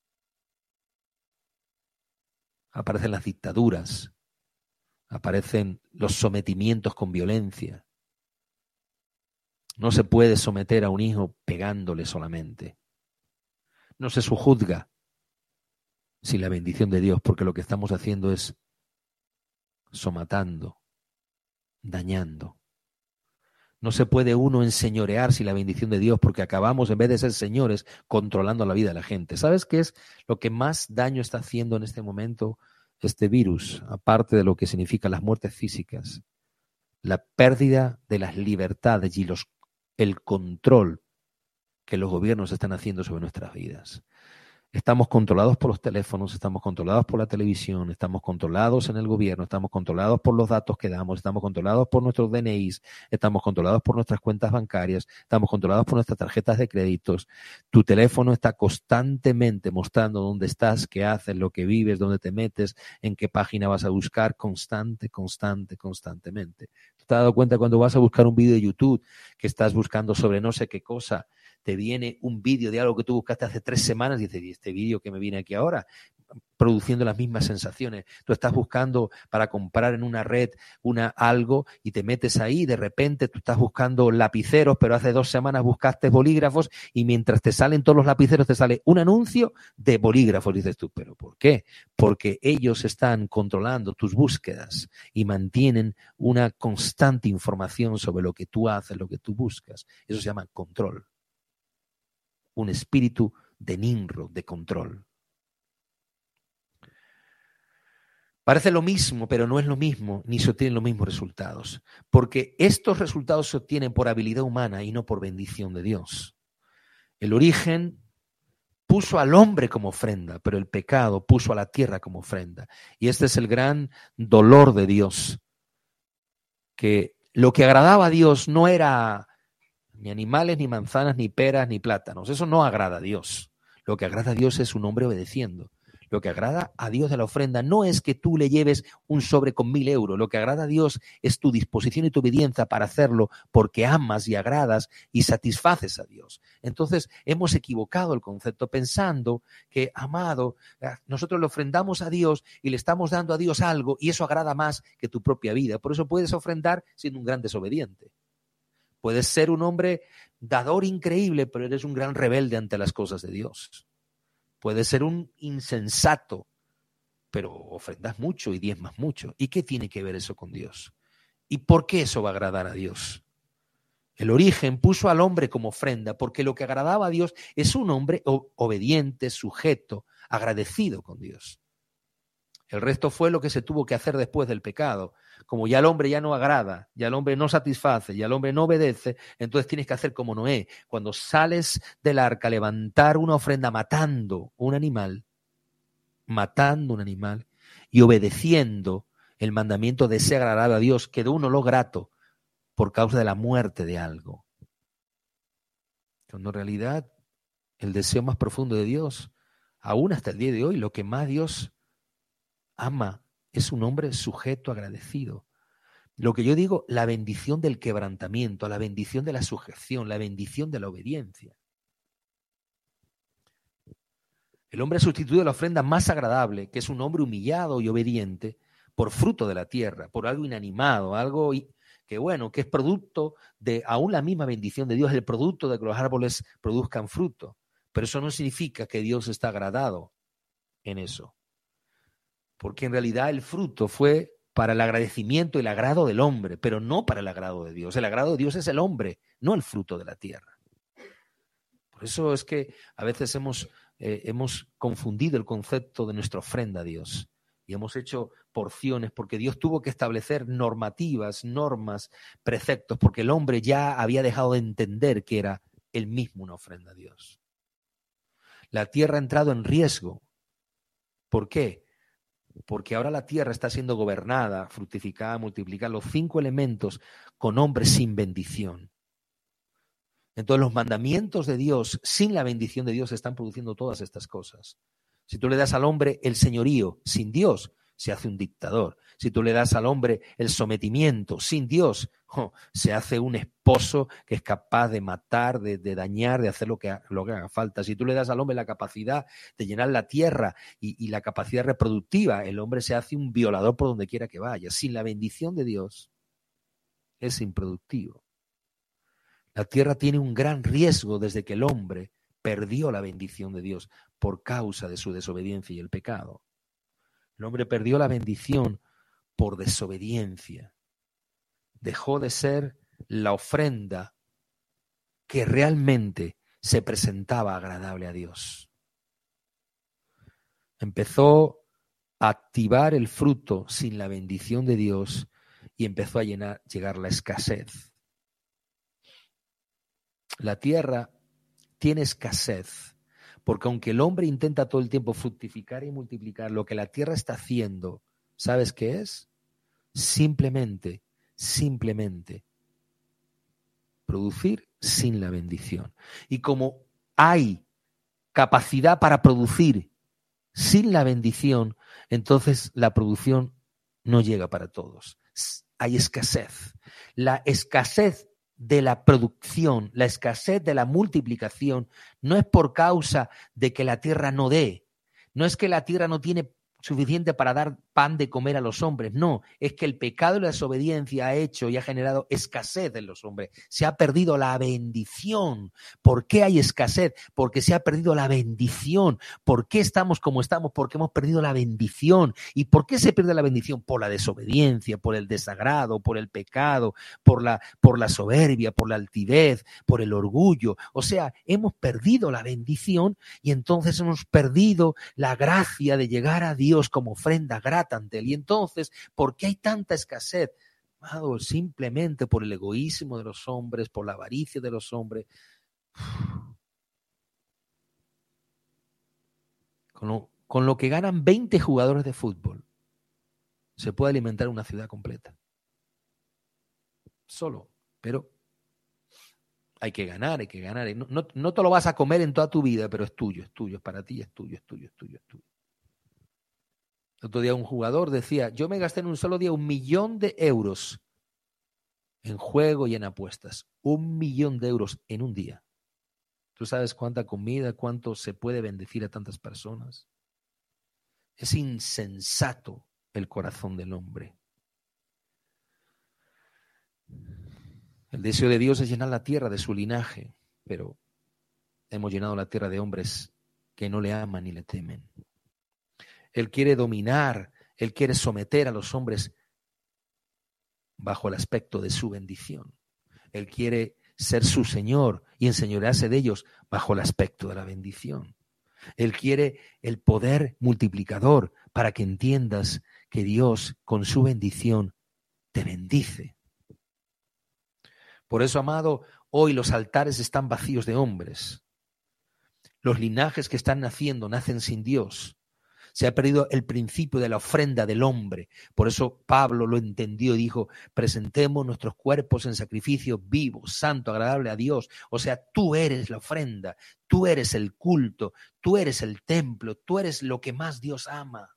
Aparecen las dictaduras. Aparecen los sometimientos con violencia. No se puede someter a un hijo pegándole solamente. No se sojuzga sin la bendición de Dios, porque lo que estamos haciendo es somatando, dañando. No se puede uno enseñorear sin la bendición de Dios, porque acabamos, en vez de ser señores, controlando la vida de la gente. ¿Sabes qué es lo que más daño está haciendo en este momento este virus, aparte de lo que significan las muertes físicas? La pérdida de las libertades y el control que los gobiernos están haciendo sobre nuestras vidas. Estamos controlados por los teléfonos, estamos controlados por la televisión, estamos controlados en el gobierno, estamos controlados por los datos que damos, estamos controlados por nuestros DNIs, estamos controlados por nuestras cuentas bancarias, estamos controlados por nuestras tarjetas de créditos. Tu teléfono está constantemente mostrando dónde estás, qué haces, lo que vives, dónde te metes, en qué página vas a buscar, constantemente. ¿Te has dado cuenta cuando vas a buscar un vídeo de YouTube que estás buscando sobre no sé qué cosa? Te viene un vídeo de algo que tú buscaste hace 3 semanas y dices, ¿y este vídeo que me viene aquí ahora? Produciendo las mismas sensaciones. Tú estás buscando para comprar en una red algo y te metes ahí y de repente tú estás buscando lapiceros, pero hace 2 semanas buscaste bolígrafos y mientras te salen todos los lapiceros te sale un anuncio de bolígrafos. Dices tú, ¿pero por qué? Porque ellos están controlando tus búsquedas y mantienen una constante información sobre lo que tú haces, lo que tú buscas. Eso se llama control. Un espíritu de Nimrod, de control. Parece lo mismo, pero no es lo mismo, ni se obtienen los mismos resultados. Porque estos resultados se obtienen por habilidad humana y no por bendición de Dios. El origen puso al hombre como ofrenda, pero el pecado puso a la tierra como ofrenda. Y este es el gran dolor de Dios. Que lo que agradaba a Dios no era ni animales, ni manzanas, ni peras, ni plátanos. Eso no agrada a Dios. Lo que agrada a Dios es un hombre obedeciendo. Lo que agrada a Dios de la ofrenda no es que tú le lleves un sobre con 1.000 euros. Lo que agrada a Dios es tu disposición y tu obediencia para hacerlo porque amas y agradas y satisfaces a Dios. Entonces hemos equivocado el concepto pensando que, amado, nosotros le ofrendamos a Dios y le estamos dando a Dios algo y eso agrada más que tu propia vida. Por eso puedes ofrendar siendo un gran desobediente. Puedes ser un hombre dador increíble, pero eres un gran rebelde ante las cosas de Dios. Puedes ser un insensato, pero ofrendas mucho y diezmas mucho. ¿Y qué tiene que ver eso con Dios? ¿Y por qué eso va a agradar a Dios? El origen puso al hombre como ofrenda, porque lo que agradaba a Dios es un hombre obediente, sujeto, agradecido con Dios. El resto fue lo que se tuvo que hacer después del pecado. Como ya el hombre ya no agrada, ya el hombre no satisface, ya el hombre no obedece, entonces tienes que hacer como Noé. Cuando sales del arca, levantar una ofrenda matando un animal y obedeciendo el mandamiento de ser agradable a Dios, quedó un olor grato por causa de la muerte de algo. Cuando en realidad el deseo más profundo de Dios, aún hasta el día de hoy, lo que más Dios ama es un hombre sujeto, agradecido. Lo que yo digo, la bendición del quebrantamiento, la bendición de la sujeción, la bendición de la obediencia. El hombre ha sustituido la ofrenda más agradable, que es un hombre humillado y obediente, por fruto de la tierra, por algo inanimado, algo que bueno, que es producto de, aún la misma bendición de Dios, el producto de que los árboles produzcan fruto. Pero eso no significa que Dios está agradado en eso. Porque en realidad el fruto fue para el agradecimiento y el agrado del hombre, pero no para el agrado de Dios. El agrado de Dios es el hombre, no el fruto de la tierra. Por eso es que a veces hemos confundido el concepto de nuestra ofrenda a Dios y hemos hecho porciones porque Dios tuvo que establecer normativas, normas, preceptos, porque el hombre ya había dejado de entender que era él mismo una ofrenda a Dios. La tierra ha entrado en riesgo. ¿Por qué? porque ahora la tierra está siendo gobernada, fructificada, multiplicada, los 5 elementos con hombres sin bendición. Entonces los mandamientos de Dios, sin la bendición de Dios, están produciendo todas estas cosas. Si tú le das al hombre el señorío sin Dios, se hace un dictador. Si tú le das al hombre el sometimiento sin Dios, se hace un esposo que es capaz de matar, de dañar, de hacer lo que haga falta. Si tú le das al hombre la capacidad de llenar la tierra y la capacidad reproductiva, el hombre se hace un violador por donde quiera que vaya. Sin la bendición de Dios, es improductivo. La tierra tiene un gran riesgo desde que el hombre perdió la bendición de Dios por causa de su desobediencia y el pecado. El hombre perdió la bendición por desobediencia. Dejó de ser la ofrenda que realmente se presentaba agradable a Dios. Empezó a activar el fruto sin la bendición de Dios y empezó a llegar la escasez. La tierra tiene escasez, porque aunque el hombre intenta todo el tiempo fructificar y multiplicar, lo que la tierra está haciendo, ¿sabes qué es? Simplemente producir sin la bendición. Y como hay capacidad para producir sin la bendición, entonces la producción no llega para todos. Hay escasez. La escasez de la producción, la escasez de la multiplicación, no es por causa de que la tierra no dé, no es que la tierra no tiene suficiente para dar pan de comer a los hombres, no, es que el pecado y la desobediencia ha hecho y ha generado escasez en los hombres, se ha perdido la bendición. ¿Por qué hay escasez? Porque se ha perdido la bendición. ¿Por qué estamos como estamos? Porque hemos perdido la bendición. ¿Y por qué se pierde la bendición? Por la desobediencia, por el desagrado, por el pecado, por la soberbia, por la altivez, por el orgullo. O sea, hemos perdido la bendición y entonces hemos perdido la gracia de llegar a Dios como ofrenda grata ante Él. Y entonces, ¿por qué hay tanta escasez? Amado, simplemente por el egoísmo de los hombres, por la avaricia de los hombres. Con lo que ganan 20 jugadores de fútbol, se puede alimentar una ciudad completa. Solo, pero hay que ganar. No te lo vas a comer en toda tu vida, pero es tuyo, es para ti, es tuyo. Otro día un jugador decía, yo me gasté en un solo día 1 millón de euros en juego y en apuestas. 1 millón de euros en un día. ¿Tú sabes cuánta comida, cuánto se puede bendecir a tantas personas? Es insensato el corazón del hombre. El deseo de Dios es llenar la tierra de su linaje, pero hemos llenado la tierra de hombres que no le aman ni le temen. Él quiere dominar, Él quiere someter a los hombres bajo el aspecto de su bendición. Él quiere ser su Señor y enseñorearse de ellos bajo el aspecto de la bendición. Él quiere el poder multiplicador para que entiendas que Dios con su bendición te bendice. Por eso, amado, hoy los altares están vacíos de hombres. Los linajes que están naciendo nacen sin Dios. Se ha perdido el principio de la ofrenda del hombre. Por eso Pablo lo entendió y dijo, presentemos nuestros cuerpos en sacrificio vivo, santo, agradable a Dios. O sea, tú eres la ofrenda, tú eres el culto, tú eres el templo, tú eres lo que más Dios ama.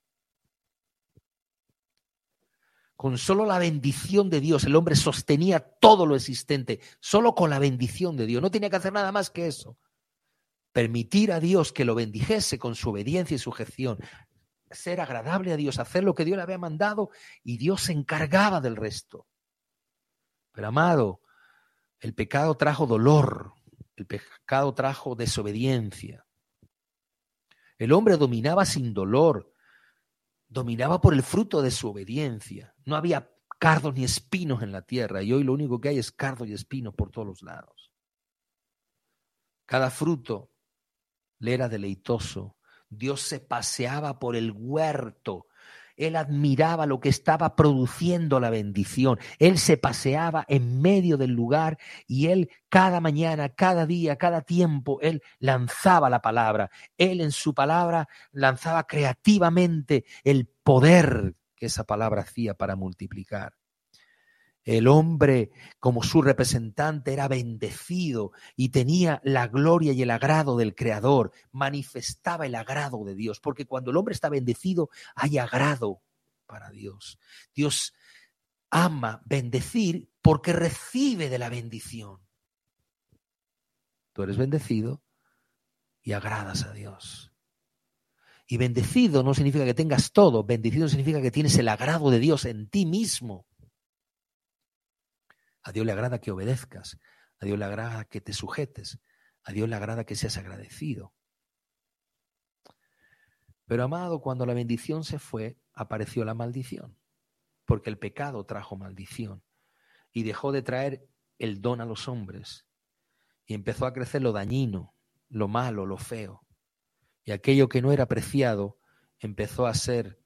Con solo la bendición de Dios, el hombre sostenía todo lo existente, solo con la bendición de Dios. No tenía que hacer nada más que eso. Permitir a Dios que lo bendijese con su obediencia y sujeción, ser agradable a Dios, hacer lo que Dios le había mandado y Dios se encargaba del resto. Pero amado, el pecado trajo dolor, el pecado trajo desobediencia. El hombre dominaba sin dolor, dominaba por el fruto de su obediencia. No había cardos ni espinos en la tierra y hoy lo único que hay es cardos y espinos por todos los lados. Cada fruto le era deleitoso. Dios se paseaba por el huerto Él admiraba lo que estaba produciendo la bendición. Él se paseaba en medio del lugar y él cada mañana, cada día, cada tiempo, él lanzaba la palabra. Él en su palabra lanzaba creativamente el poder que esa palabra hacía para multiplicar. El hombre, como su representante, era bendecido y tenía la gloria y el agrado del Creador. Manifestaba el agrado de Dios, porque cuando el hombre está bendecido, hay agrado para Dios. Dios ama bendecir porque recibe de la bendición. Tú eres bendecido y agradas a Dios. Y bendecido no significa que tengas todo, bendecido significa que tienes el agrado de Dios en ti mismo. A Dios le agrada que obedezcas, a Dios le agrada que te sujetes, a Dios le agrada que seas agradecido. Pero amado, cuando la bendición se fue, apareció la maldición, porque el pecado trajo maldición y dejó de traer el don a los hombres y empezó a crecer lo dañino, lo malo, lo feo. Y aquello que no era apreciado empezó a ser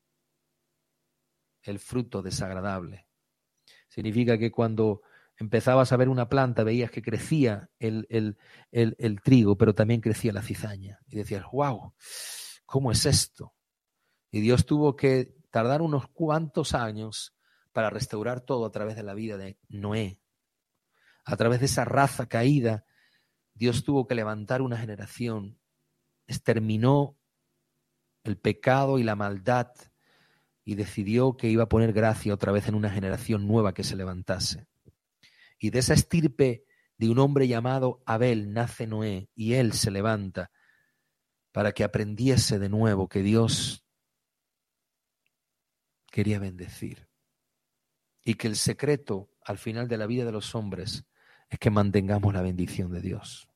el fruto desagradable. Significa que cuando empezabas a ver una planta, veías que crecía el trigo, pero también crecía la cizaña. Y decías, wow, ¿cómo es esto? Y Dios tuvo que tardar unos cuantos años para restaurar todo a través de la vida de Noé. A través de esa raza caída, Dios tuvo que levantar una generación, exterminó el pecado y la maldad y decidió que iba a poner gracia otra vez en una generación nueva que se levantase. Y de esa estirpe de un hombre llamado Abel nace Noé y él se levanta para que aprendiese de nuevo que Dios quería bendecir y que el secreto al final de la vida de los hombres es que mantengamos la bendición de Dios.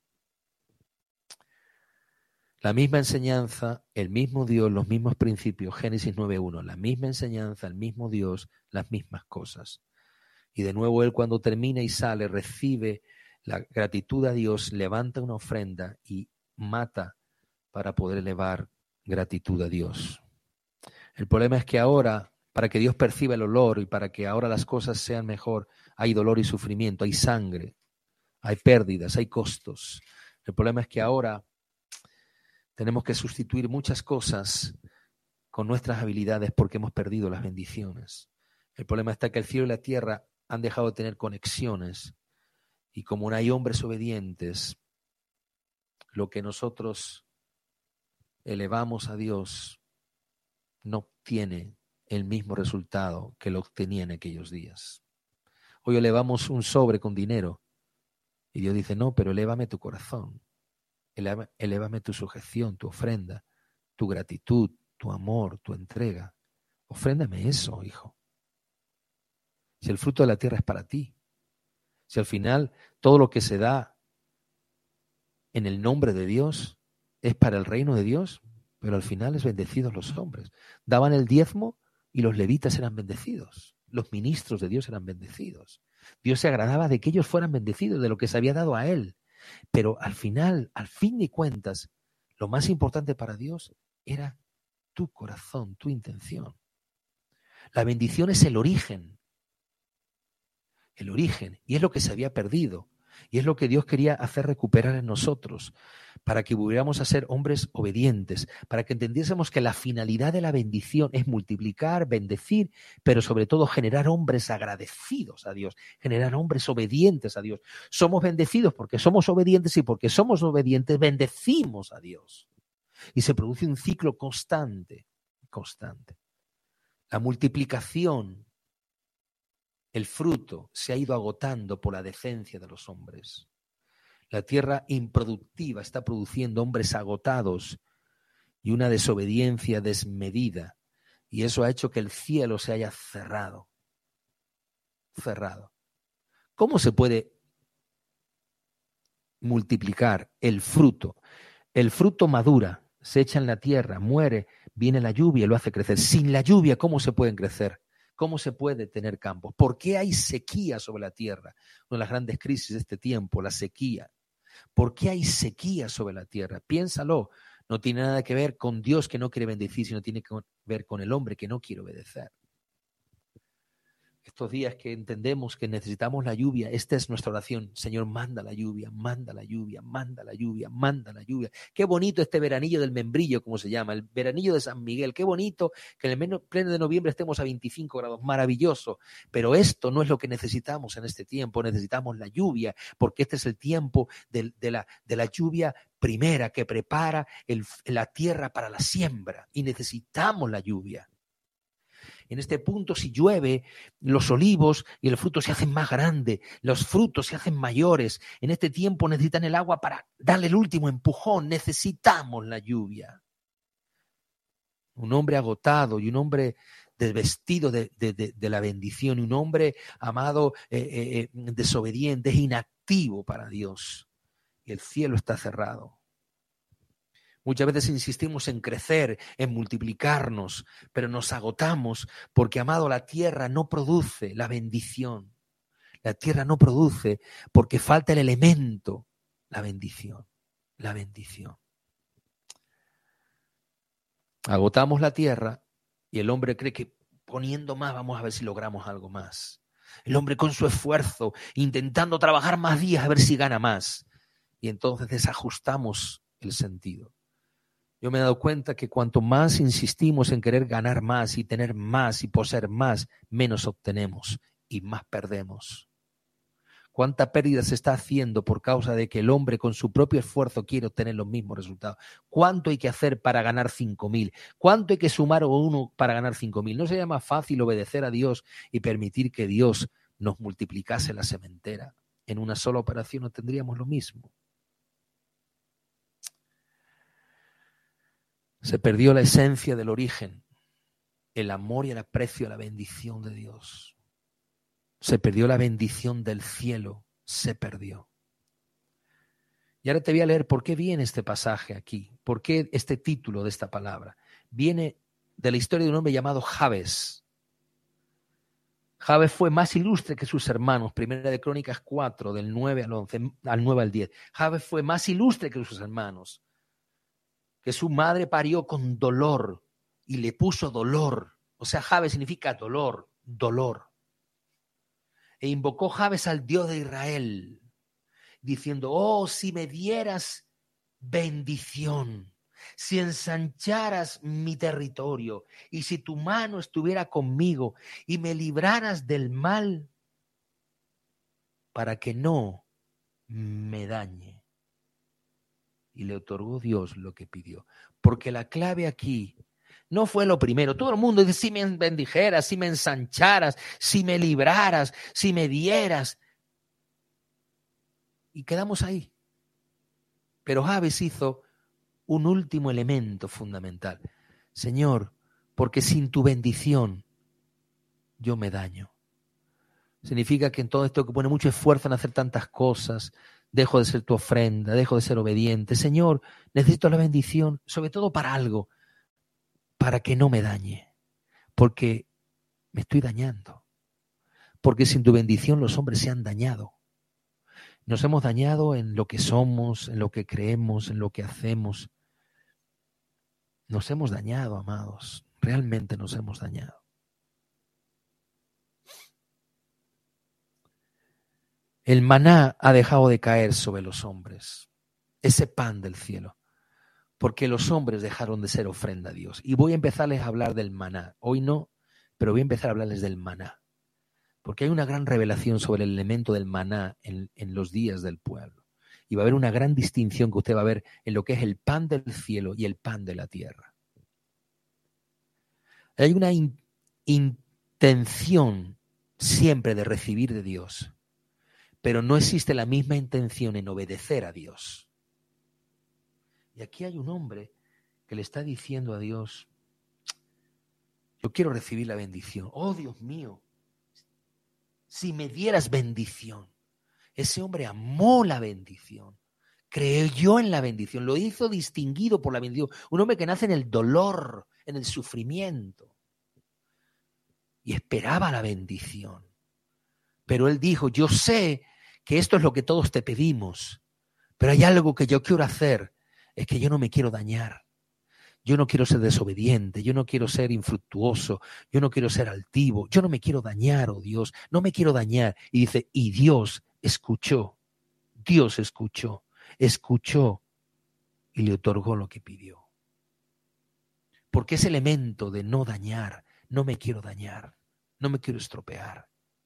La misma enseñanza, el mismo Dios, los mismos principios, Génesis 9:1, la misma enseñanza, el mismo Dios, las mismas cosas. Y de nuevo él cuando termina y sale, recibe la gratitud a Dios, levanta una ofrenda y mata para poder elevar gratitud a Dios. El problema es que ahora, para que Dios perciba el olor y para que ahora las cosas sean mejor, hay dolor y sufrimiento, hay sangre, hay pérdidas, hay costos. El problema es que ahora tenemos que sustituir muchas cosas con nuestras habilidades porque hemos perdido las bendiciones. El problema está que el cielo y la tierra han dejado de tener conexiones y como no hay hombres obedientes, lo que nosotros elevamos a Dios no obtiene el mismo resultado que lo obtenía en aquellos días. Hoy elevamos un sobre con dinero y Dios dice, no, pero elévame tu corazón, elévame tu sujeción, tu ofrenda, tu gratitud, tu amor, tu entrega. Ofréndame eso, hijo. Si el fruto de la tierra es para ti, si al final todo lo que se da en el nombre de Dios es para el reino de Dios, pero al final es bendecidos los hombres. Daban el diezmo y los levitas eran bendecidos. Los ministros de Dios eran bendecidos. Dios se agradaba de que ellos fueran bendecidos, de lo que se había dado a él. Pero al final, al fin de cuentas, lo más importante para Dios era tu corazón, tu intención. La bendición es el origen, y es lo que se había perdido. Y es lo que Dios quería hacer recuperar en nosotros, para que volviéramos a ser hombres obedientes, para que entendiésemos que la finalidad de la bendición es multiplicar, bendecir, pero sobre todo generar hombres agradecidos a Dios, generar hombres obedientes a Dios. Somos bendecidos porque somos obedientes y porque somos obedientes bendecimos a Dios. Y se produce un ciclo constante. La multiplicación, el fruto se ha ido agotando por la decencia de los hombres. La tierra improductiva está produciendo hombres agotados y una desobediencia desmedida. Y eso ha hecho que el cielo se haya cerrado. Cerrado. ¿Cómo se puede multiplicar el fruto? El fruto madura, se echa en la tierra, muere, viene la lluvia y lo hace crecer. Sin la lluvia, ¿cómo se pueden crecer? ¿Cómo se puede tener campos? ¿Por qué hay sequía sobre la tierra? Una de las grandes crisis de este tiempo, la sequía. ¿Por qué hay sequía sobre la tierra? Piénsalo. No tiene nada que ver con Dios que no quiere bendecir, sino tiene que ver con el hombre que no quiere obedecer. Estos días que entendemos que necesitamos la lluvia, esta es nuestra oración. Señor, manda la lluvia, manda la lluvia, manda la lluvia, manda la lluvia. Qué bonito este veranillo del membrillo, como se llama, el veranillo de San Miguel. Qué bonito que en el pleno de noviembre estemos a 25 grados, maravilloso. Pero esto no es lo que necesitamos en este tiempo, necesitamos la lluvia, porque este es el tiempo de la lluvia primera que prepara la tierra para la siembra y necesitamos la lluvia. En este punto, si llueve, los olivos y el fruto se hacen más grandes, los frutos se hacen mayores. En este tiempo necesitan el agua para darle el último empujón. Necesitamos la lluvia. Un hombre agotado y un hombre desvestido de la bendición, y un hombre, amado, desobediente, es inactivo para Dios. Y el cielo está cerrado. Muchas veces insistimos en crecer, en multiplicarnos, pero nos agotamos porque, amado, la tierra no produce la bendición. La tierra no produce porque falta el elemento, la bendición, la bendición. Agotamos la tierra y el hombre cree que poniendo más vamos a ver si logramos algo más. El hombre con su esfuerzo, intentando trabajar más días a ver si gana más. Y entonces desajustamos el sentido. Yo me he dado cuenta que cuanto más insistimos en querer ganar más y tener más y poseer más, menos obtenemos y más perdemos. ¿Cuánta pérdida se está haciendo por causa de que el hombre con su propio esfuerzo quiere obtener los mismos resultados? ¿Cuánto hay que hacer para ganar 5.000? ¿Cuánto hay que sumar uno para ganar 5.000? ¿No sería más fácil obedecer a Dios y permitir que Dios nos multiplicase la sementera? En una sola operación no tendríamos lo mismo. Se perdió la esencia del origen, el amor y el aprecio a la bendición de Dios. Se perdió la bendición del cielo, se perdió. Y ahora te voy a leer por qué viene este pasaje aquí, por qué este título de esta palabra. Viene de la historia de un hombre llamado Jabes. Jabes fue más ilustre que sus hermanos, Primera de Crónicas 4, del 9 al 11, al 9 al 10. Jabes fue más ilustre que sus hermanos, que su madre parió con dolor y le puso dolor. O sea, Jabes significa dolor, dolor. E invocó Jabes al Dios de Israel, diciendo, oh, si me dieras bendición, si ensancharas mi territorio, y si tu mano estuviera conmigo y me libraras del mal, para que no me dañe. Y le otorgó Dios lo que pidió. Porque la clave aquí no fue lo primero. Todo el mundo dice, si me bendijeras, si me ensancharas, si me libraras, si me dieras. Y quedamos ahí. Pero Jabes hizo un último elemento fundamental. Señor, porque sin tu bendición yo me daño. Significa que en todo esto que pone mucho esfuerzo en hacer tantas cosas, dejo de ser tu ofrenda, dejo de ser obediente. Señor, necesito la bendición, sobre todo para algo, para que no me dañe, porque me estoy dañando. Porque sin tu bendición los hombres se han dañado. Nos hemos dañado en lo que somos, en lo que creemos, en lo que hacemos. Nos hemos dañado, amados. Realmente nos hemos dañado. El maná ha dejado de caer sobre los hombres, ese pan del cielo, porque los hombres dejaron de ser ofrenda a Dios. Y voy a empezarles a hablar del maná. Hoy no, pero voy a empezar a hablarles del maná, porque hay una gran revelación sobre el elemento del maná en los días del pueblo. Y va a haber una gran distinción que usted va a ver en lo que es el pan del cielo y el pan de la tierra. Hay una intención siempre de recibir de Dios, pero no existe la misma intención en obedecer a Dios. Y aquí hay un hombre que le está diciendo a Dios, yo quiero recibir la bendición. Oh, Dios mío, si me dieras bendición. Ese hombre amó la bendición, creyó en la bendición, lo hizo distinguido por la bendición. Un hombre que nace en el dolor, en el sufrimiento, y esperaba la bendición. Pero él dijo, yo sé que esto es lo que todos te pedimos, pero hay algo que yo quiero hacer, es que yo no me quiero dañar. Yo no quiero ser desobediente, yo no quiero ser infructuoso, yo no quiero ser altivo, yo no me quiero dañar, oh Dios, no me quiero dañar. Y dice, y Dios escuchó y le otorgó lo que pidió. Porque ese elemento de no dañar, no me quiero dañar, no me quiero estropear.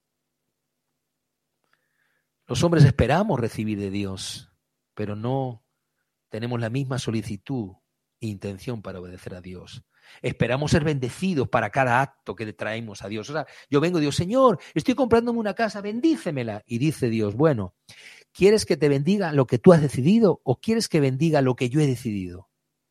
Los hombres esperamos recibir de Dios, pero no tenemos la misma solicitud e intención para obedecer a Dios. Esperamos ser bendecidos para cada acto que le traemos a Dios. O sea, yo vengo y digo, Señor, estoy comprándome una casa, bendícemela. Y dice Dios, bueno, ¿quieres que te bendiga lo que tú has decidido o quieres que bendiga lo que yo he decidido?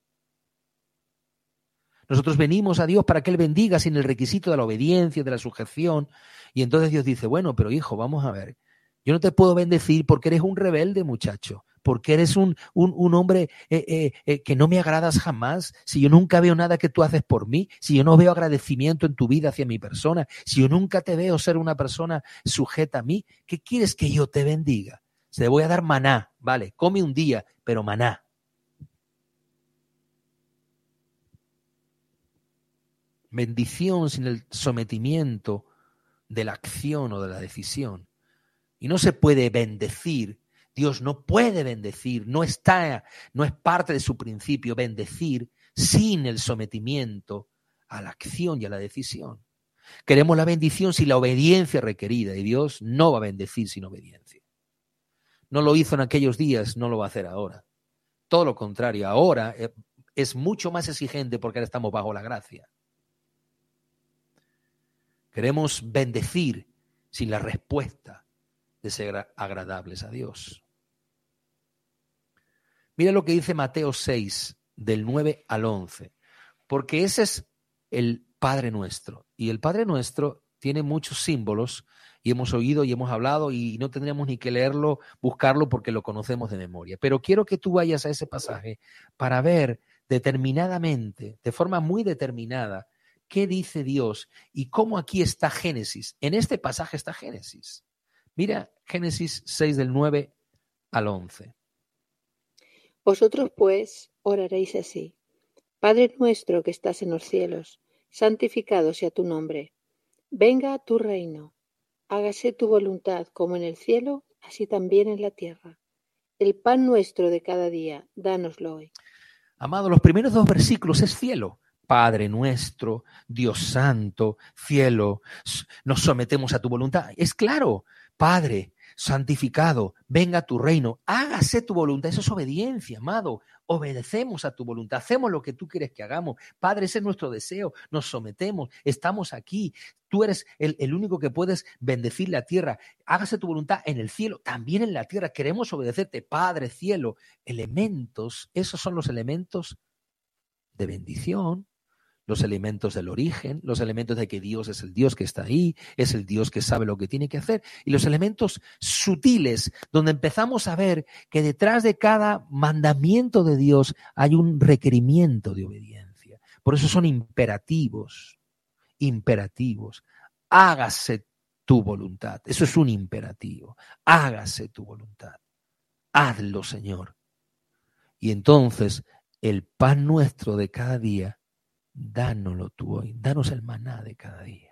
Nosotros venimos a Dios para que Él bendiga sin el requisito de la obediencia, de la sujeción. Y entonces Dios dice, bueno, pero hijo, vamos a ver. Yo no te puedo bendecir porque eres un rebelde, muchacho, porque eres un hombre que no me agradas jamás, si yo nunca veo nada que tú haces por mí, si yo no veo agradecimiento en tu vida hacia mi persona, si yo nunca te veo ser una persona sujeta a mí, ¿qué quieres que yo te bendiga? Se te voy a dar maná, vale, come un día, pero maná. Bendición sin el sometimiento de la acción o de la decisión. Y no se puede bendecir. Dios no puede bendecir, no es parte de su principio bendecir sin el sometimiento a la acción y a la decisión. Queremos la bendición sin la obediencia requerida y Dios no va a bendecir sin obediencia. No lo hizo en aquellos días, no lo va a hacer ahora. Todo lo contrario, ahora es mucho más exigente porque ahora estamos bajo la gracia. Queremos bendecir sin la respuesta de ser agradables a Dios. Mira lo que dice Mateo 6, del 9 al 11, porque ese es el Padre Nuestro. Y el Padre Nuestro tiene muchos símbolos y hemos oído y hemos hablado y no tendríamos ni que leerlo, buscarlo porque lo conocemos de memoria. Pero quiero que tú vayas a ese pasaje para ver determinadamente, de forma muy determinada, qué dice Dios y cómo aquí está Génesis. En este pasaje está Génesis. Mira Génesis 6 del 9 al 11. Vosotros pues oraréis así. Padre nuestro que estás en los cielos, santificado sea tu nombre. Venga tu reino. Hágase tu voluntad como en el cielo, así también en la tierra. El pan nuestro de cada día, dánoslo hoy. Amado, los primeros dos versículos es cielo. Padre nuestro, Dios santo, cielo, nos sometemos a tu voluntad. Es claro, Padre, santificado, venga tu reino, hágase tu voluntad. Eso es obediencia, amado. Obedecemos a tu voluntad, hacemos lo que tú quieres que hagamos. Padre, ese es nuestro deseo, nos sometemos, estamos aquí. Tú eres el único que puedes bendecir la tierra. Hágase tu voluntad en el cielo, también en la tierra. Queremos obedecerte, Padre, cielo. Elementos, esos son los elementos de bendición. Los elementos del origen, los elementos de que Dios es el Dios que está ahí, es el Dios que sabe lo que tiene que hacer, y los elementos sutiles, donde empezamos a ver que detrás de cada mandamiento de Dios hay un requerimiento de obediencia. Por eso son imperativos. Hágase tu voluntad. Eso es un imperativo. Hágase tu voluntad. Hazlo, Señor. Y entonces el pan nuestro de cada día, dánoslo tú hoy, danos el maná de cada día.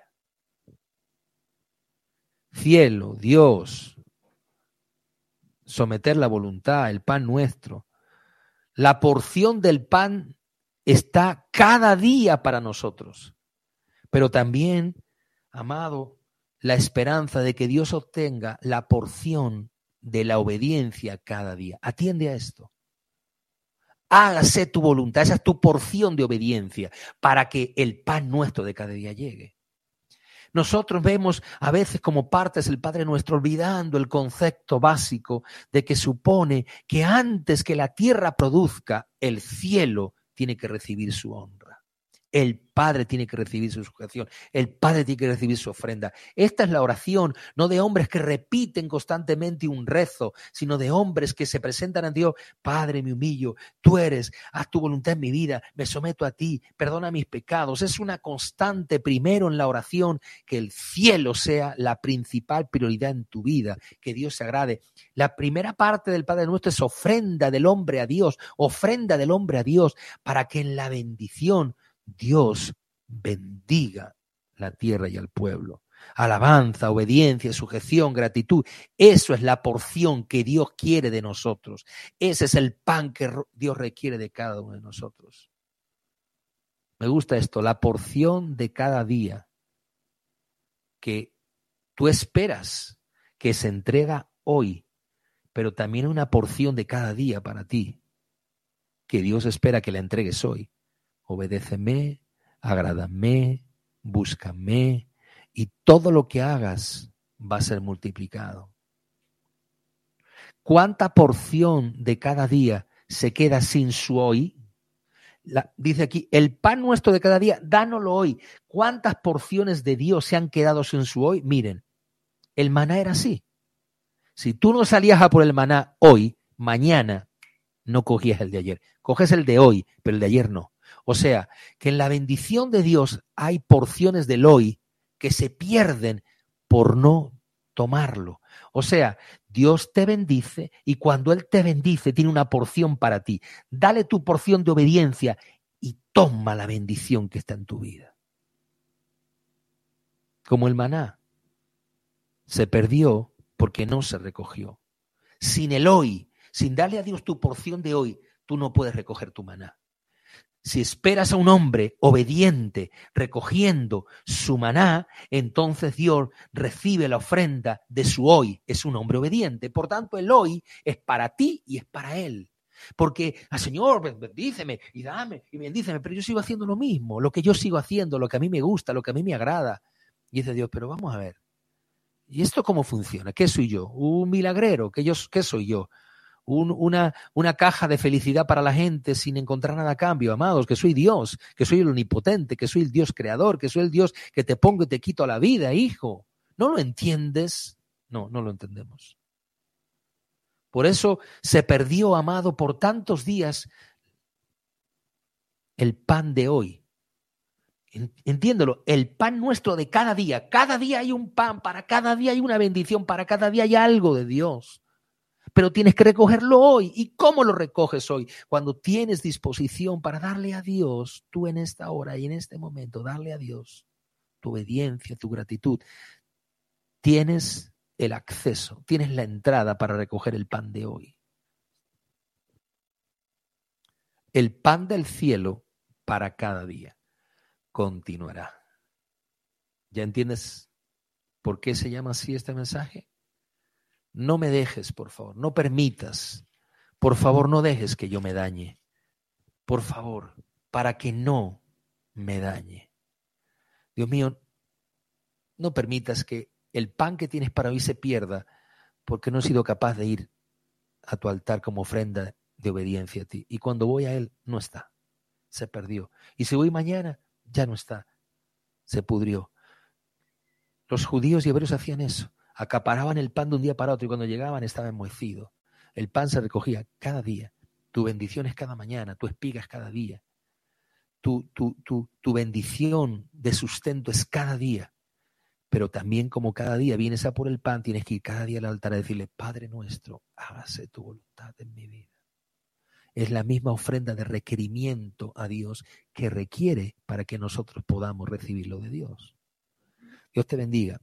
Cielo, Dios, someter la voluntad, el pan nuestro. La porción del pan está cada día para nosotros. Pero también, amado, la esperanza de que Dios obtenga la porción de la obediencia cada día. Atiende a esto. Hágase tu voluntad, esa es tu porción de obediencia para que el pan nuestro de cada día llegue. Nosotros vemos a veces como partes el Padre Nuestro olvidando el concepto básico de que supone que antes que la tierra produzca, el cielo tiene que recibir su honra. El Padre tiene que recibir su sujeción. El Padre tiene que recibir su ofrenda. Esta es la oración, no de hombres que repiten constantemente un rezo, sino de hombres que se presentan a Dios. Padre, me humillo, tú eres, haz tu voluntad en mi vida, me someto a ti, perdona mis pecados. Es una constante primero en la oración, que el cielo sea la principal prioridad en tu vida, que Dios se agrade. La primera parte del Padre Nuestro es ofrenda del hombre a Dios, para que en la bendición Dios bendiga la tierra y al pueblo. Alabanza, obediencia, sujeción, gratitud. Eso es la porción que Dios quiere de nosotros. Ese es el pan que Dios requiere de cada uno de nosotros. Me gusta esto, la porción de cada día que tú esperas que se entrega hoy, pero también una porción de cada día para ti, que Dios espera que la entregues hoy. Obedéceme, agrádame, búscame, y todo lo que hagas va a ser multiplicado. ¿Cuánta porción de cada día se queda sin su hoy? Dice aquí, el pan nuestro de cada día, dánoslo hoy. ¿Cuántas porciones de Dios se han quedado sin su hoy? Miren, el maná era así. Si tú no salías a por el maná hoy, mañana no cogías el de ayer. Coges el de hoy, pero el de ayer no. O sea, que en la bendición de Dios hay porciones del hoy que se pierden por no tomarlo. O sea, Dios te bendice y cuando Él te bendice tiene una porción para ti. Dale tu porción de obediencia y toma la bendición que está en tu vida. Como el maná se perdió porque no se recogió. Sin el hoy, sin darle a Dios tu porción de hoy, tú no puedes recoger tu maná. Si esperas a un hombre obediente recogiendo su maná, entonces Dios recibe la ofrenda de su hoy. Es un hombre obediente. Por tanto, el hoy es para ti y es para él. Porque, Señor, bendíceme y dame y bendíceme, pero yo sigo haciendo lo mismo, lo que yo sigo haciendo, lo que a mí me gusta, lo que a mí me agrada. Y dice Dios, pero vamos a ver, ¿y esto cómo funciona? ¿Qué soy yo? ¿Un milagrero? ¿Qué soy yo? Una caja de felicidad para la gente sin encontrar nada a cambio, amados, que soy Dios, que soy el omnipotente, que soy el Dios creador, que soy el Dios que te pongo y te quito la vida, hijo. ¿No lo entiendes? No, no lo entendemos. Por eso se perdió, amado, por tantos días el pan de hoy. Entiéndelo, el pan nuestro de cada día hay un pan, para cada día hay una bendición, para cada día hay algo de Dios. Pero tienes que recogerlo hoy. ¿Y cómo lo recoges hoy? Cuando tienes disposición para darle a Dios, tú en esta hora y en este momento, darle a Dios tu obediencia, tu gratitud. Tienes el acceso, tienes la entrada para recoger el pan de hoy. El pan del cielo para cada día continuará. ¿Ya entiendes por qué se llama así este mensaje? No me dejes, por favor, no permitas, por favor, no dejes que yo me dañe. Por favor, para que no me dañe. Dios mío, no permitas que el pan que tienes para hoy se pierda porque no he sido capaz de ir a tu altar como ofrenda de obediencia a ti. Y cuando voy a él, no está, se perdió. Y si voy mañana, ya no está, se pudrió. Los judíos y hebreos hacían eso. Acaparaban el pan de un día para otro y cuando llegaban estaba enmohecido. El pan se recogía cada día. Tu bendición es cada mañana, tu espiga es cada día. Tu bendición de sustento es cada día. Pero también como cada día vienes a por el pan, tienes que ir cada día al altar a decirle, Padre nuestro, hágase tu voluntad en mi vida. Es la misma ofrenda de requerimiento a Dios que requiere para que nosotros podamos recibirlo de Dios. Dios te bendiga.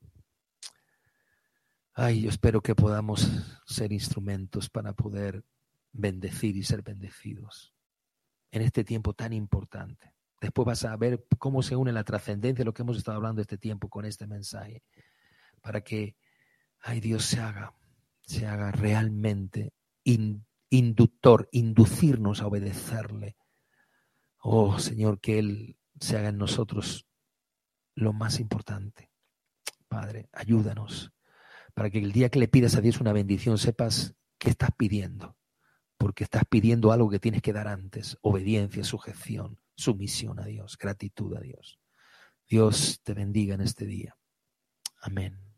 Ay, yo espero que podamos ser instrumentos para poder bendecir y ser bendecidos en este tiempo tan importante. Después vas a ver cómo se une la trascendencia de lo que hemos estado hablando este tiempo con este mensaje, para que, ay, Dios se haga realmente inductor, inducirnos a obedecerle. Oh, Señor, que Él se haga en nosotros lo más importante. Padre, ayúdanos para que el día que le pidas a Dios una bendición sepas qué estás pidiendo, porque estás pidiendo algo que tienes que dar antes: obediencia, sujeción, sumisión a Dios, gratitud a Dios. Dios te bendiga en este día. Amén.